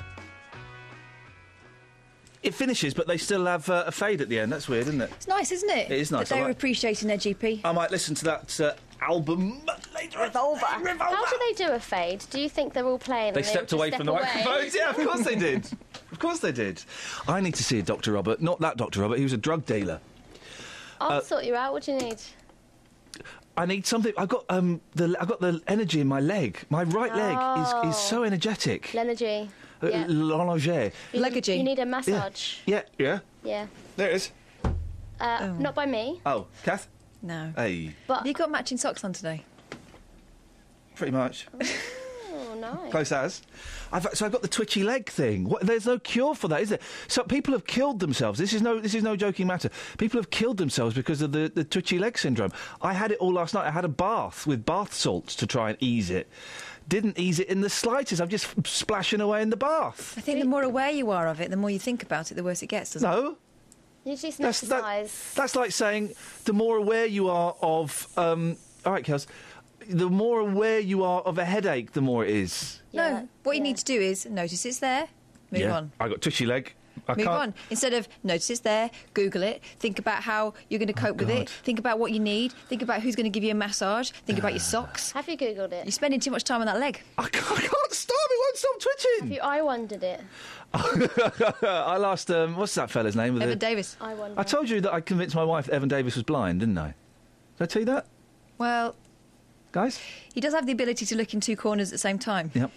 It finishes, but they still have uh, a fade at the end. That's weird, isn't it? It's nice, isn't it? It is nice. That I they're like- appreciating their G P. I might listen to that uh, album later. Revolver. How do they do a fade? Do you think they're all playing? They and stepped just away step from the away? microphones. Yeah, of course they did. Of course they did. I need to see a Doctor Robert. Not that Doctor Robert. He was a drug dealer. I'll Uh, sort you out. What do you need? I need something. I've got um the I've got the energy in my leg. My right leg is, is so energetic. L'energy. Uh, Yeah. L'energie. You need, you need a massage. Yeah, yeah. Yeah. There it is. Uh, Not by me. Oh, Kath. No. Hey, But Have you got matching socks on today? pretty much. oh, nice. Close as. I've, so I've got the twitchy leg thing. What, there's no cure for that, is there? So people have killed themselves. This is no, this is no joking matter. People have killed themselves because of the, the twitchy leg syndrome. I had it all last night. I had a bath with bath salts to try and ease it. Didn't ease it in the slightest. I'm just splashing away in the bath. I think the more aware you are of it, the more you think about it, the worse it gets, doesn't it? No. You do some That's, that- exercise. that's like saying the more aware you are of... Um, all right, Kels. The more aware you are of a headache, the more it is. No, what you need to do is notice it's there, move yeah. on. I got twitchy leg. I Move can't... on. Instead of notice it's there, Google it, think about how you're going to cope with God. it, think about what you need, think about who's going to give you a massage, think about your socks. Have you Googled it? You're spending too much time on that leg. I can't, I can't stop. It won't stop twitching. Have you I wondered it? I lost... Um, what's that fella's name? With Evan the... Davis. I wonder. I told you that I convinced my wife that Evan Davis was blind, didn't I? Did I tell you that, Well, guys? he does have the ability to look in two corners at the same time. Yep.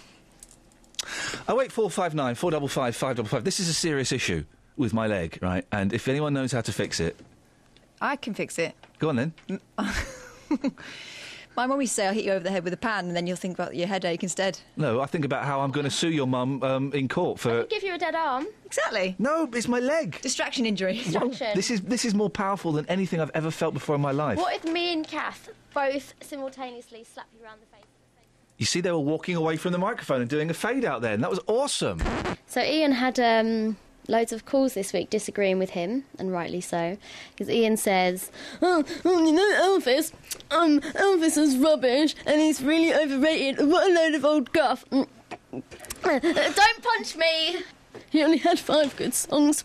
Oh eight four five nine four five five five five five. This is a serious issue with my leg, right? And if anyone knows how to fix it, I can fix it. go on then. My mum used to say I'll hit you over the head with a pan and then you'll think about your headache instead. No, I think about how I'm going to sue your mum um, in court for. Give you a dead arm. Exactly. No, it's my leg. Distraction injury. Distraction. This is this is more powerful than anything I've ever felt before in my life. What if me and Kath both simultaneously slap you around the face? You see, they were walking away from the microphone and doing a fade out there, and that was awesome. So Ian had um, loads of calls this week disagreeing with him, and rightly so, because Ian says, "Oh, oh, you know Elvis? Um, Elvis is rubbish, and he's really overrated. What a load of old guff! Mm. Uh, Don't punch me. He only had five good songs."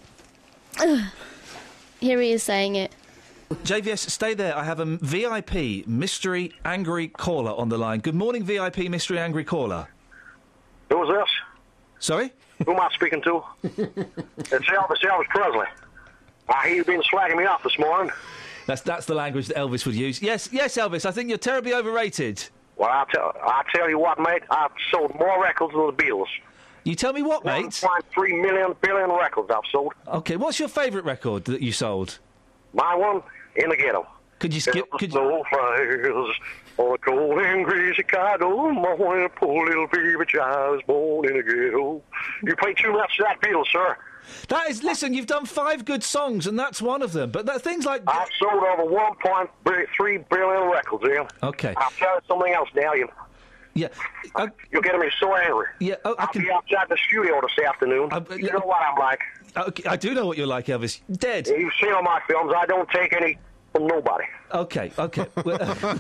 Here he is saying it. J V S, stay there. I have a V I P mystery angry caller on the line. Good morning, V I P mystery angry caller. Who's this? Sorry? Who am I speaking to? It's Elvis, Elvis Presley. I hear you been slagging me off this morning. That's that's the language that Elvis would use. Yes, yes, Elvis. I think you're terribly overrated. Well, I tell I tell you what, mate. I've sold more records than the Beatles. You tell me what, mate? one point three million billion records I've sold. Okay, what's your favourite record that you sold? My one, In the Ghetto. Could you skip? Could you? Fires on a cold and gray Chicago morning, a poor little baby child was born in a ghetto. You play too much of that Beatles, sir. That is, listen, you've done five good songs, and that's one of them. But that, things like... I've sold over one point three billion records, Ian. Okay. I'll tell you something else now, you... Yeah. Uh, You're getting me so angry. Yeah, oh, I I'll can... be outside the studio this afternoon. Uh, you know what I'm like. Okay, I do know what you're like, Elvis. Dead. Yeah, you've seen all my films. I don't take any from nobody. Okay, okay. well,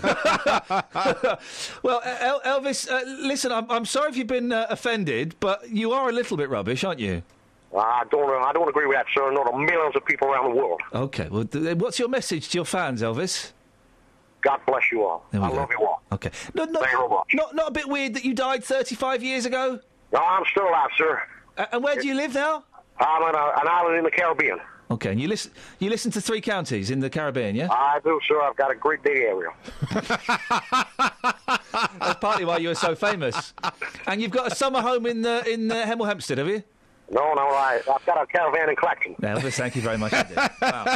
well, El- Elvis, uh, listen, I'm, I'm sorry if you've been uh, offended, but you are a little bit rubbish, aren't you? I don't I don't agree with that, sir, nor the millions of people around the world. Okay, well, th- what's your message to your fans, Elvis? God bless you all. I go. love you all. Okay. No, no, Thank you very much. Not, not a bit weird that you died thirty-five years ago? No, I'm still alive, sir. Uh, and where do you live now? I'm on a, an island in the Caribbean. Okay, and you listen you listen to Three Counties in the Caribbean, yeah? I do, sir. I've got a great big area. That's partly why you're so famous. And you've got a summer home in uh, in uh, Hemel Hempstead, have you? No, no, I, I've got a caravan in Clacton. Elvis, thank you very much indeed. Wow.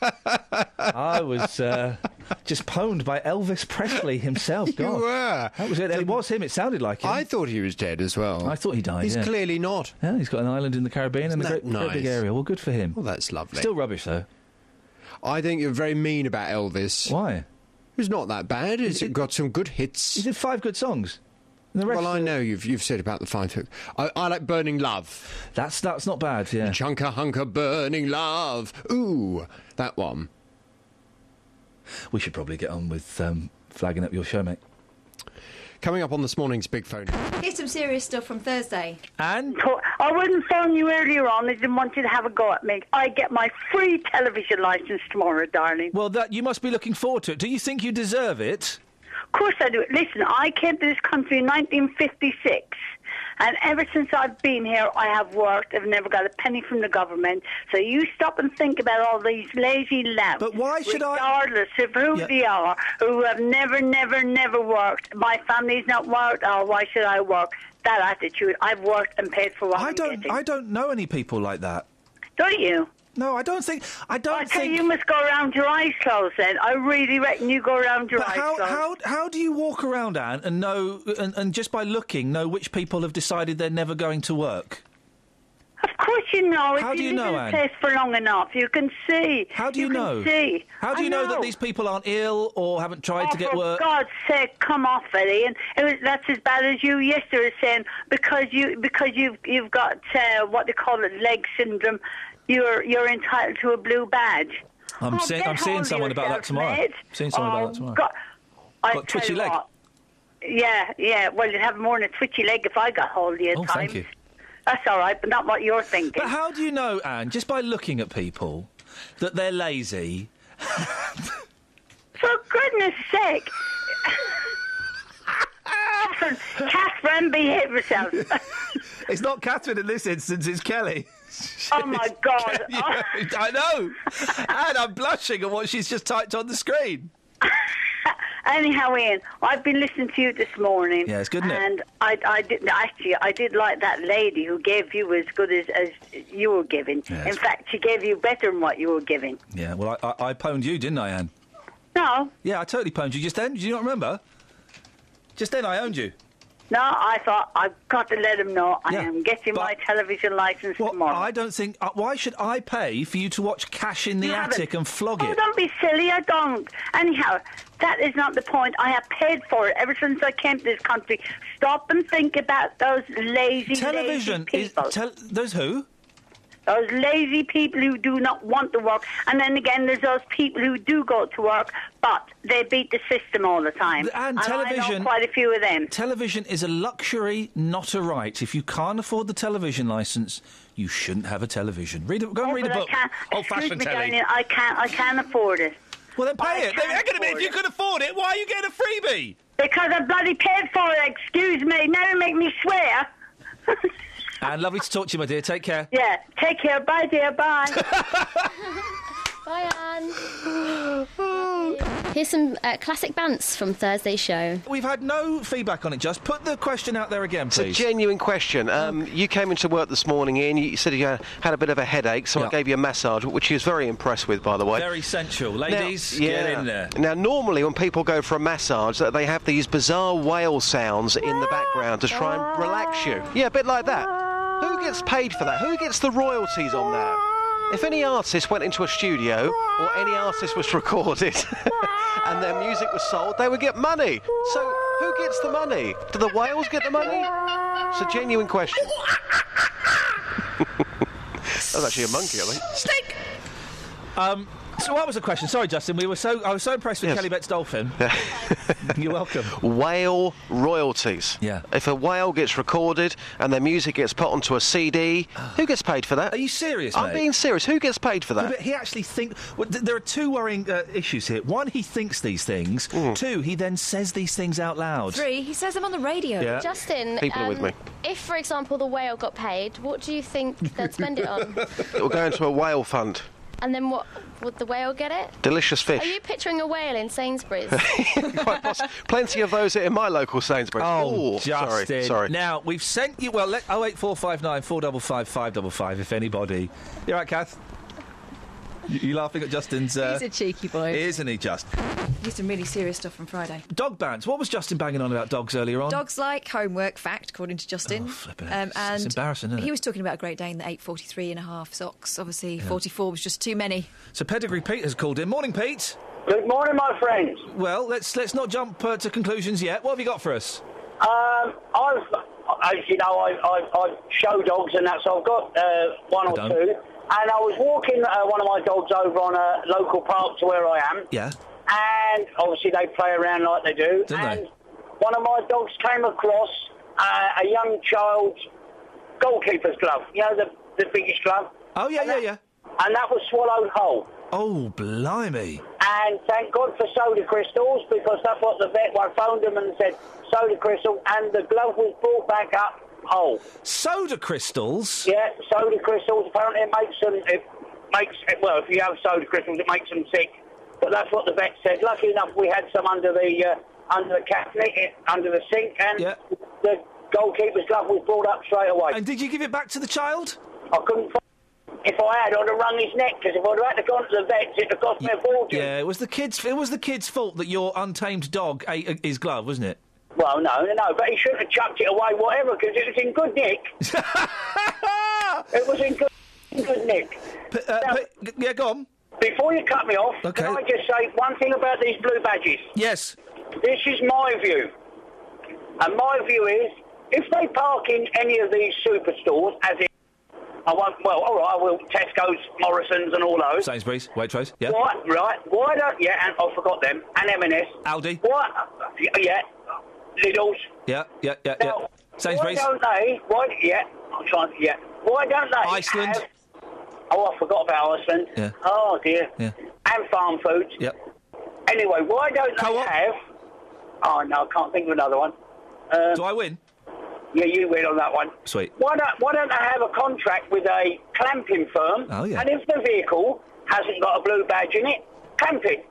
I was uh, just pwned by Elvis Presley himself. You God. were. That was it. It was him. It sounded like him. I thought he was dead as well. I thought he died. He's yeah. clearly not. Yeah, he's got an island in the Caribbean and a Isn't great, that great big nice? area. Well, good for him. Well, that's lovely. Still rubbish, though. I think you're very mean about Elvis. Why? He's not that bad. He's got some good hits. He did five good songs. And the rest well, I know you've you've said about the five. Hook. I, I like Burning Love. That's that's not bad. Yeah. Chunker hunker burning love. Ooh, that one. We should probably get on with um, flagging up your show, mate. Coming up on this morning's Big Phone. Here's some serious stuff from Thursday. And? I wouldn't phone you earlier on. I didn't want you to have a go at me. I get my free television licence tomorrow, darling. Well, that you must be looking forward to it. Do you think you deserve it? Of course I do. Listen, I came to this country in nineteen fifty-six. And ever since I've been here, I have worked. I've never got a penny from the government. So you stop and think about all these lazy lads. But why should I... Regardless of who Yeah. they are, who have never, never, never worked. My family's not worked. Oh, why should I work? That attitude. I've worked and paid for what I I'm don't. getting. I don't know any people like that. Don't you? No, I don't think. I don't I tell think. you, you must go around your eyes closed. Then I really reckon you go around your But eyes how, closed. how how do you walk around, Anne, and know and, and just by looking know which people have decided they're never going to work? Of course you know. How if do you you know, live in Anne? a place for long enough, you can see. How do you, can know? See. How do I you know. that these people aren't ill or haven't tried Oh, to get for work? God's sake, come off it, Ian. It was, that's as bad as you yesterday saying because you because you've you've got uh, what they call it leg syndrome. You're you're entitled to a blue badge. I'm Oh, seeing get I'm seeing hold of someone about that yourself, tomorrow. mate. Seeing someone Oh, about that tomorrow. God. I Got tell twitchy you leg. what. Yeah, yeah. Well, you'd have more than a twitchy leg if I got hold of you at Oh, times. thank you. That's all right, but not what you're thinking. But how do you know, Anne, just by looking at people, that they're lazy? For goodness sake. Catherine, Catherine, behave yourself. It's not Catherine in this instance, it's Kelly. Oh, my God. Yeah, I know. And I'm blushing at what she's just typed on the screen. Anyhow, Ian, I've been listening to you this morning. Yeah, it's good, isn't it? And I, I did actually, I did like that lady who gave you as good as, as you were giving. Yeah, In it's- fact, she gave you better than what you were giving. Yeah, well, I, I, I pwned you, didn't I, Anne? No, Yeah, I totally pwned you just then. Do you not remember? Just then I owned you. no, I thought I've got to let him know I Yeah, am getting my television licence tomorrow. I don't think... Uh, why should I pay for you to watch Cash in the You haven't. Attic and flog Oh, it? don't be silly, I don't. Anyhow, that is not the point. I have paid for it ever since I came to this country. Stop and think about those lazy, Television lazy is... people. Tel- those who? Those lazy people who do not want to work. And then again, there's those people who do go to work, but they beat the system all the time. And I television... know quite a few of them. Television is a luxury, not a right. If you can't afford the television licence, you shouldn't have a television. Read a, go and Oh, read a but I book. can't- Old-fashioned excuse me, telly. Daniel, I can't, I can't afford it. Well, then pay I it. can't Hang on a minute. afford If you it. can afford it, why are you getting a freebie? Because I bloody paid for it, excuse me. Never make me swear. And lovely to talk to you, my dear. Take care. Yeah, take care. Bye, dear. Bye. Bye, Anne. Here's some uh, classic bants from Thursday's show. We've had no feedback on it, Just. Put the question out there again, It's a please. genuine question. Um, you came into work this morning, Ian. You said you had, had a bit of a headache, so Yeah. I gave you a massage, which he was very impressed with, by the way. Very sensual. Ladies, Now- get yeah. in there. Now, normally when people go for a massage, uh, they have these bizarre whale sounds in the background to try and relax you. Yeah, a bit like that. Who gets paid for that? Who gets the royalties on that? If any artist went into a studio or any artist was recorded and their music was sold, they would get money. So who gets the money? Do the whales get the money? It's a genuine question. That was actually a monkey, I think. Snake! Um, so what was the question? Sorry, Justin. We were so I was so impressed with Yes. Kelly Betts Dolphin. You're welcome. Whale royalties. Yeah. If a whale gets recorded and their music gets put onto a C D, who gets paid for that? Are you serious, I'm mate? being serious. Who gets paid for Yeah, that? but he actually think well, th- there are two worrying uh, issues here. One, he thinks these things. Mm. Two, he then says these things out loud. Three, he says them on the radio. Yeah. Justin, People are with um, me. if, for example, the whale got paid, what do you think they'd spend it on? It will go into a whale fund. And then what? Would the whale get it? Delicious fish. Are you picturing a whale in Sainsbury's? Quite possible. Plenty of those in my local Sainsbury's. Oh, Ooh, Justin. sorry, sorry. Now, we've sent you... Well, let, oh eight four five nine, four five five, five five five, if anybody... You all right, Kath? You, you laughing at Justin's... Uh, He's a cheeky boy. Isn't he, just? He's some really serious stuff from Friday. Dog bans. What was Justin banging on about dogs earlier on? Dogs like homework, fact, according to Justin. Oh, flippin' um, it's, and it's embarrassing, isn't it? He was talking about a Great Dane that ate forty-three and a half socks. Obviously, Yeah. forty-four was just too many. So Pedigree Pete has called in. Morning, Pete. Good morning, my friends. Well, let's let's not jump uh, to conclusions yet. What have you got for us? Um, I've, as you know, I, I, I show dogs and that, so I've got uh, one I or don't. two. And I was walking uh, one of my dogs over on a local park to where I am. Yeah. And obviously they play around like they do. Don't and they? one of my dogs came across uh, a young child's goalkeeper's glove. You know, the, the biggest glove. Oh, yeah, and yeah, that, yeah. And that was swallowed whole. Oh, blimey. And thank God for soda crystals, because that's what the vet, I phoned them and said, soda crystal, and the glove was brought back up whole. Soda crystals? Yeah, soda crystals. Apparently it makes them, it makes, well, if you have soda crystals, it makes them sick. But that's what the vet said. Lucky enough, we had some under the, uh, under the cabinet, under the sink, and yeah. the goalkeeper's glove was brought up straight away. And did you give it back to the child? I couldn't find. If I had, I'd have wrung his neck, because if I'd had to go to the vets, it'd have cost me a fortune. Yeah, it was the kid's. It was the kid's fault that your untamed dog ate uh, his glove, wasn't it? Well, no, no, but he shouldn't have chucked it away, whatever, because it was in good nick. It was in good, in good nick. P- uh, Now, p- yeah, go on. Before you cut me off, Okay. can I just say one thing about these blue badges? Yes. This is my view. And my view is, if they park in any of these superstores, as in, I won't, well, all right, I will, Tesco's, Morrison's and all those. Sainsbury's, Waitrose, yeah. Why, right, why don't, yeah, and I forgot them, and M and S. Aldi. Why, yeah, Lidl's. Yeah, yeah, yeah, yeah. Now, Sainsbury's. Why don't they, why, yeah, I'm trying to, yeah, why don't they Iceland. have, oh, I forgot about Iceland. Yeah. Oh, dear. Yeah. And Farm Foods. Yep. Anyway, why don't they Co-op. have, oh, no, I can't think of another one. Uh, Do I win? Yeah, you win on that one. Sweet. Why don't Why don't they have a contract with a clamping firm? Oh, yeah. And if the vehicle hasn't got a blue badge in it, clamp it.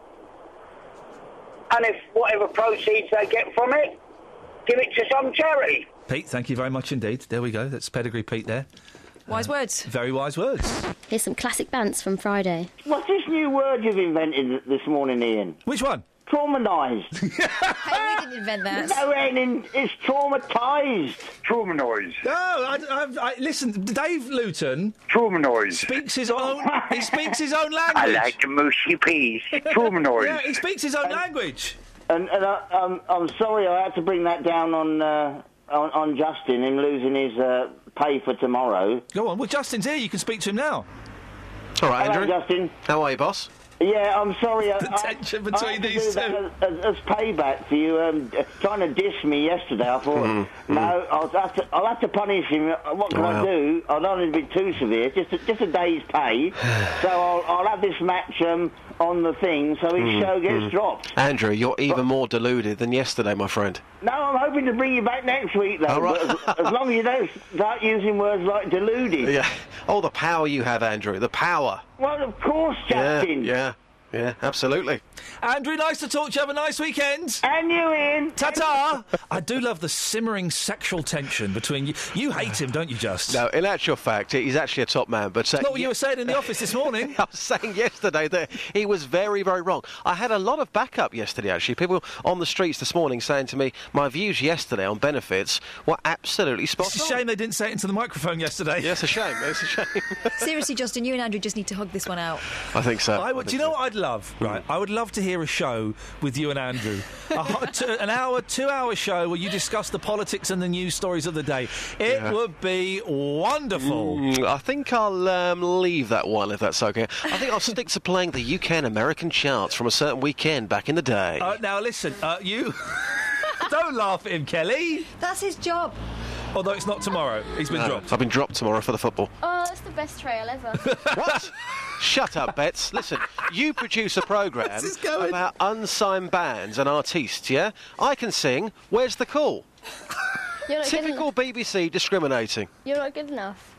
And if whatever proceeds they get from it, give it to some charity. Pete, thank you very much indeed. There we go. That's Pedigree Pete there. Wise words. Very wise words. Here's some classic bants from Friday. What's this new word you've invented this morning, Ian? Which one? Traumatised. Hey, we didn't invent that. No, Ian, it's traumatised. Traumatised. No, I, I, I, listen, Dave Luton Traumatised. speaks his own. He speaks his own I language. like the mushy peas. Traumatised. Yeah, he speaks his own language. And, and I, um, I'm sorry I had to bring that down on uh, on, on Justin, him losing his uh, pay for tomorrow. Go on. Well, Justin's here. You can speak to him now. All right, Hello, Andrew. Justin. How are you, boss? Yeah, I'm sorry. I, The I- tension I between had to these do that two. As, as, as payback for you um, trying to diss me yesterday. I thought, Mm, no, I'll have, to, I'll have to punish him. What can Wow. I do? I don't want to be too severe. Just a, just a day's pay. So I'll, I'll have this match um, on the thing so his Mm, show gets mm. dropped. Andrew, you're even more deluded than yesterday, my friend. No, I'm hoping to bring you back next week, though. All right. But as, as long as you don't start using words like deluded. Yeah. Oh, the power you have, Andrew. The power. Well, of course, Yeah, Justin. yeah, yeah, absolutely. Andrew, nice to talk to you. Have a nice weekend. And you, Ian. Ta-ta. I do love the simmering sexual tension between you. You hate him, don't you, Just? No, in actual fact, he's actually a top man. But uh, It's not what you were saying in the office this morning. I was saying yesterday that he was very, very wrong. I had a lot of backup yesterday, actually. People on the streets this morning saying to me, my views yesterday on benefits were absolutely spot It's a on. shame they didn't say it into the microphone yesterday. Yeah, it's a shame. It's a shame. Seriously, Justin, you and Andrew just need to hug this one out. I think so. I would, do you know what I'd love? Right, I would love to hear a show with you and Andrew. a, hot- t- an hour, two-hour show where you discuss the politics and the news stories of the day. It Yeah. would be wonderful. Mm, I think I'll um, leave that one, if that's okay. I think I'll stick to playing the U K and American charts from a certain weekend back in the day. Uh, now, listen, uh, you... Don't laugh at him, Kelly. That's his job. Although it's not tomorrow. He's been No, dropped. I've been dropped tomorrow for the football. Oh, that's the best trail ever. What? Shut up, Bets. Listen, you produce a programme Where's this going? about unsigned bands and artistes, yeah? I can sing. Where's the call? You're not good Typical enough. B B C discriminating. You're not good enough.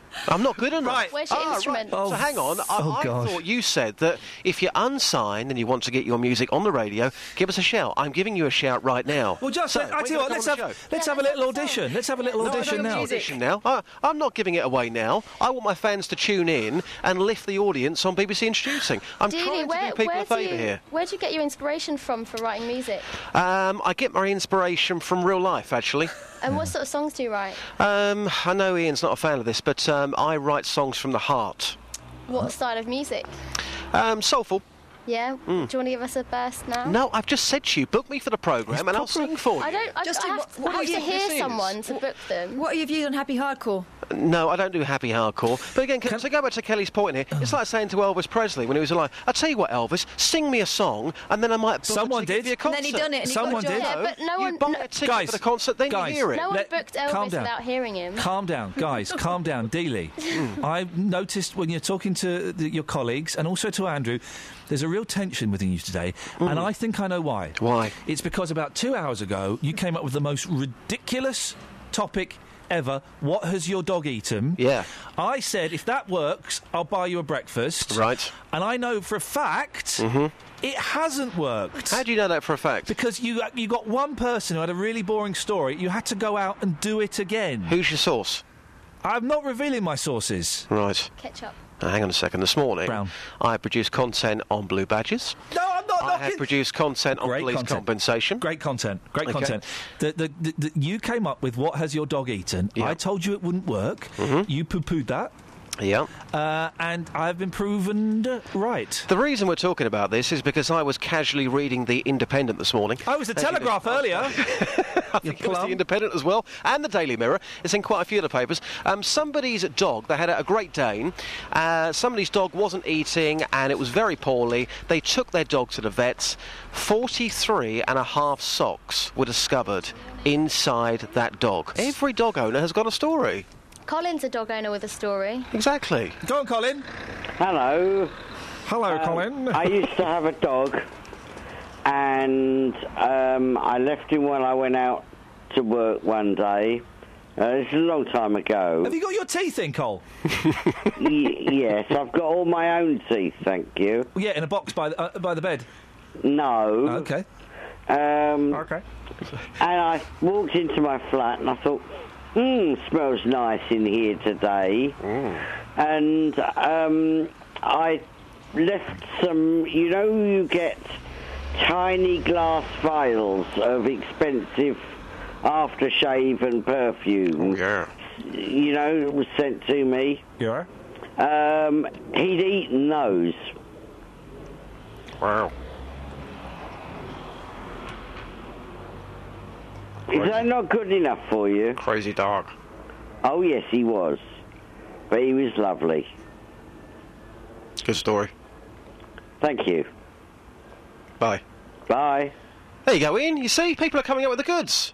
I'm not good enough. Right. Where's your Ah, instrument? Right. So hang on. I, Oh, I gosh. thought you said that if you're unsigned and you want to get your music on the radio, give us a shout. I'm giving you a shout right now. Well, just so, let, I when tell you you what. come Let's on have the show? let's have a little audition. Let's have a little No, I don't audition have now. audition now. I, I'm not giving it away now. I want my fans to tune in and lift the audience on B B C Introducing. I'm Dealey, trying where, to do people where a do favour you, here. Where do you get your inspiration from for writing music? Um, I get my inspiration from real life, actually. And what sort of songs do you write? Um, I know Ian's not a fan of this, but um, I write songs from the heart. What style of music? Um, soulful. Yeah? Mm. Do you want to give us a burst now? No, I've just said to you, book me for the programme and I'll sing for you. I don't. I, Justin, I have, what- what I have do to you hear think this is? someone to book them. What are your views on happy hardcore? No, I don't do happy hardcore. But again, can, to go back to Kelly's point here, it's like saying to Elvis Presley when he was alive, I tell you what, Elvis, sing me a song and then I might book Someone a ticket did. for your And concert. then he done it and he got Someone a job. did. Yeah, but no you one. buy No, a ticket Guys, for the concert, then guys, you hear it. no one Let- booked calm Elvis down. without hearing him. Calm down, guys. Calm down, Dealey. I've noticed when you're talking to the, your colleagues and also to Andrew, there's a real tension within you today, and I think I know why. Why? It's because about two hours ago you came up with the most ridiculous topic ever. What has your dog eaten? Yeah. I said if that works, I'll buy you a breakfast. Right. And I know for a fact Mhm. it hasn't worked. How do you know that for a fact? Because you you got one person who had a really boring story. You had to go out and do it again. Who's your source? I'm not revealing my sources. Right. Ketchup. Now, hang on a second. This morning, Brown. I produced content on Blue Badges. No, I'm not. I have produced content on Great police content. compensation. Great content. Great Okay. content. The, the, the, the, you came up with what has your dog eaten. Yeah. I told you it wouldn't work. Mhm. You poo-pooed that. Yeah. Uh, and I've been proven uh, right. The reason we're talking about this is because I was casually reading The Independent this morning. I was the As you Telegraph know- earlier. I think it was The Independent as well, and The Daily Mirror. It's in quite a few of the papers. Um, somebody's dog, they had a Great Dane, uh, somebody's dog wasn't eating and it was very poorly. They took their dog to the vets. forty-three and a half socks were discovered inside that dog. Every dog owner has got a story. Colin's a dog owner with a story. Exactly. Go on, Colin. Hello. Hello, Um, Colin. I used to have a dog, and um, I left him when I went out to work one day. Uh, this is a long time ago. Have you got your teeth in, Cole? Y- yes, I've got all my own teeth, thank you. Yeah, in a box by the, uh, by the bed. No. Okay. Um, okay. And I walked into my flat and I thought, hmm, smells nice in here today. And um, I left some, you know, you get tiny glass vials of expensive aftershave and perfume. Oh, yeah. You know, it was sent to me. Yeah. Um, he'd eaten those. Wow. Is that not good enough for you? Crazy dog. Oh, yes, he was. But he was lovely. Good story. Thank you. Bye. Bye. There you go, Ian. You see, people are coming up with the goods.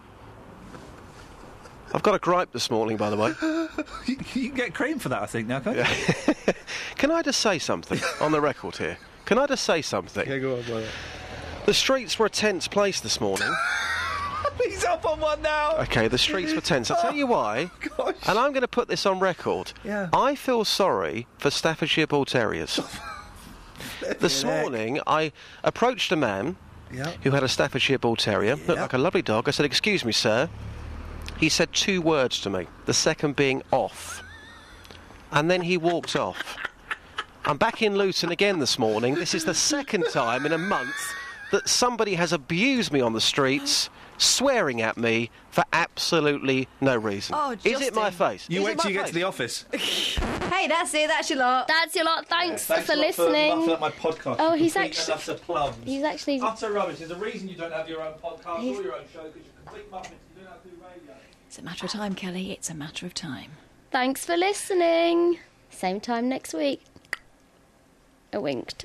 I've got a gripe this morning, by the way. you, you can get cream for that, I think, now, can't you? Can I just say something on the record here? Can I just say something? Yeah, go on, brother. The streets were a tense place this morning. He's up on one now. Okay, the streets were tense. I'll tell you why. Gosh. And I'm going to put this on record. Yeah. I feel sorry for Staffordshire Bull Terriers. This morning, I approached a man Yeah. who had a Staffordshire Bull Terrier. Looked Yeah. like a lovely dog. I said, "Excuse me, sir." He said two words to me, the second being off. And then he walked off. I'm back in Luton again this morning. This is the second time in a month that somebody has abused me on the streets, swearing at me for absolutely no reason. Oh, is it my Justin. face? You Is wait it my till you get face? to the office. Hey, that's it. That's your lot. That's your lot. Thanks, Thanks for a lot listening. For, my podcast. Oh, he's Complete actually- and utter plums. He's actually. Utter rubbish. There's a reason you don't have your own podcast He's- or your own show, because you're complete muppets. You don't have to do radio. It's a matter of time, Kelly. It's a matter of time. Thanks for listening. Same time next week. A winked.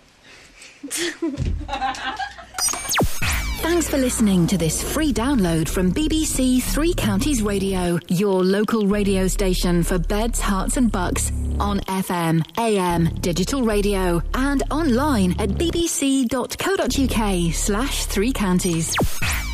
Thanks for listening to this free download from B B C Three Counties Radio, your local radio station for beds, hearts and bucks, on F M, A M, digital radio, and online at bbc.co.uk slash three counties.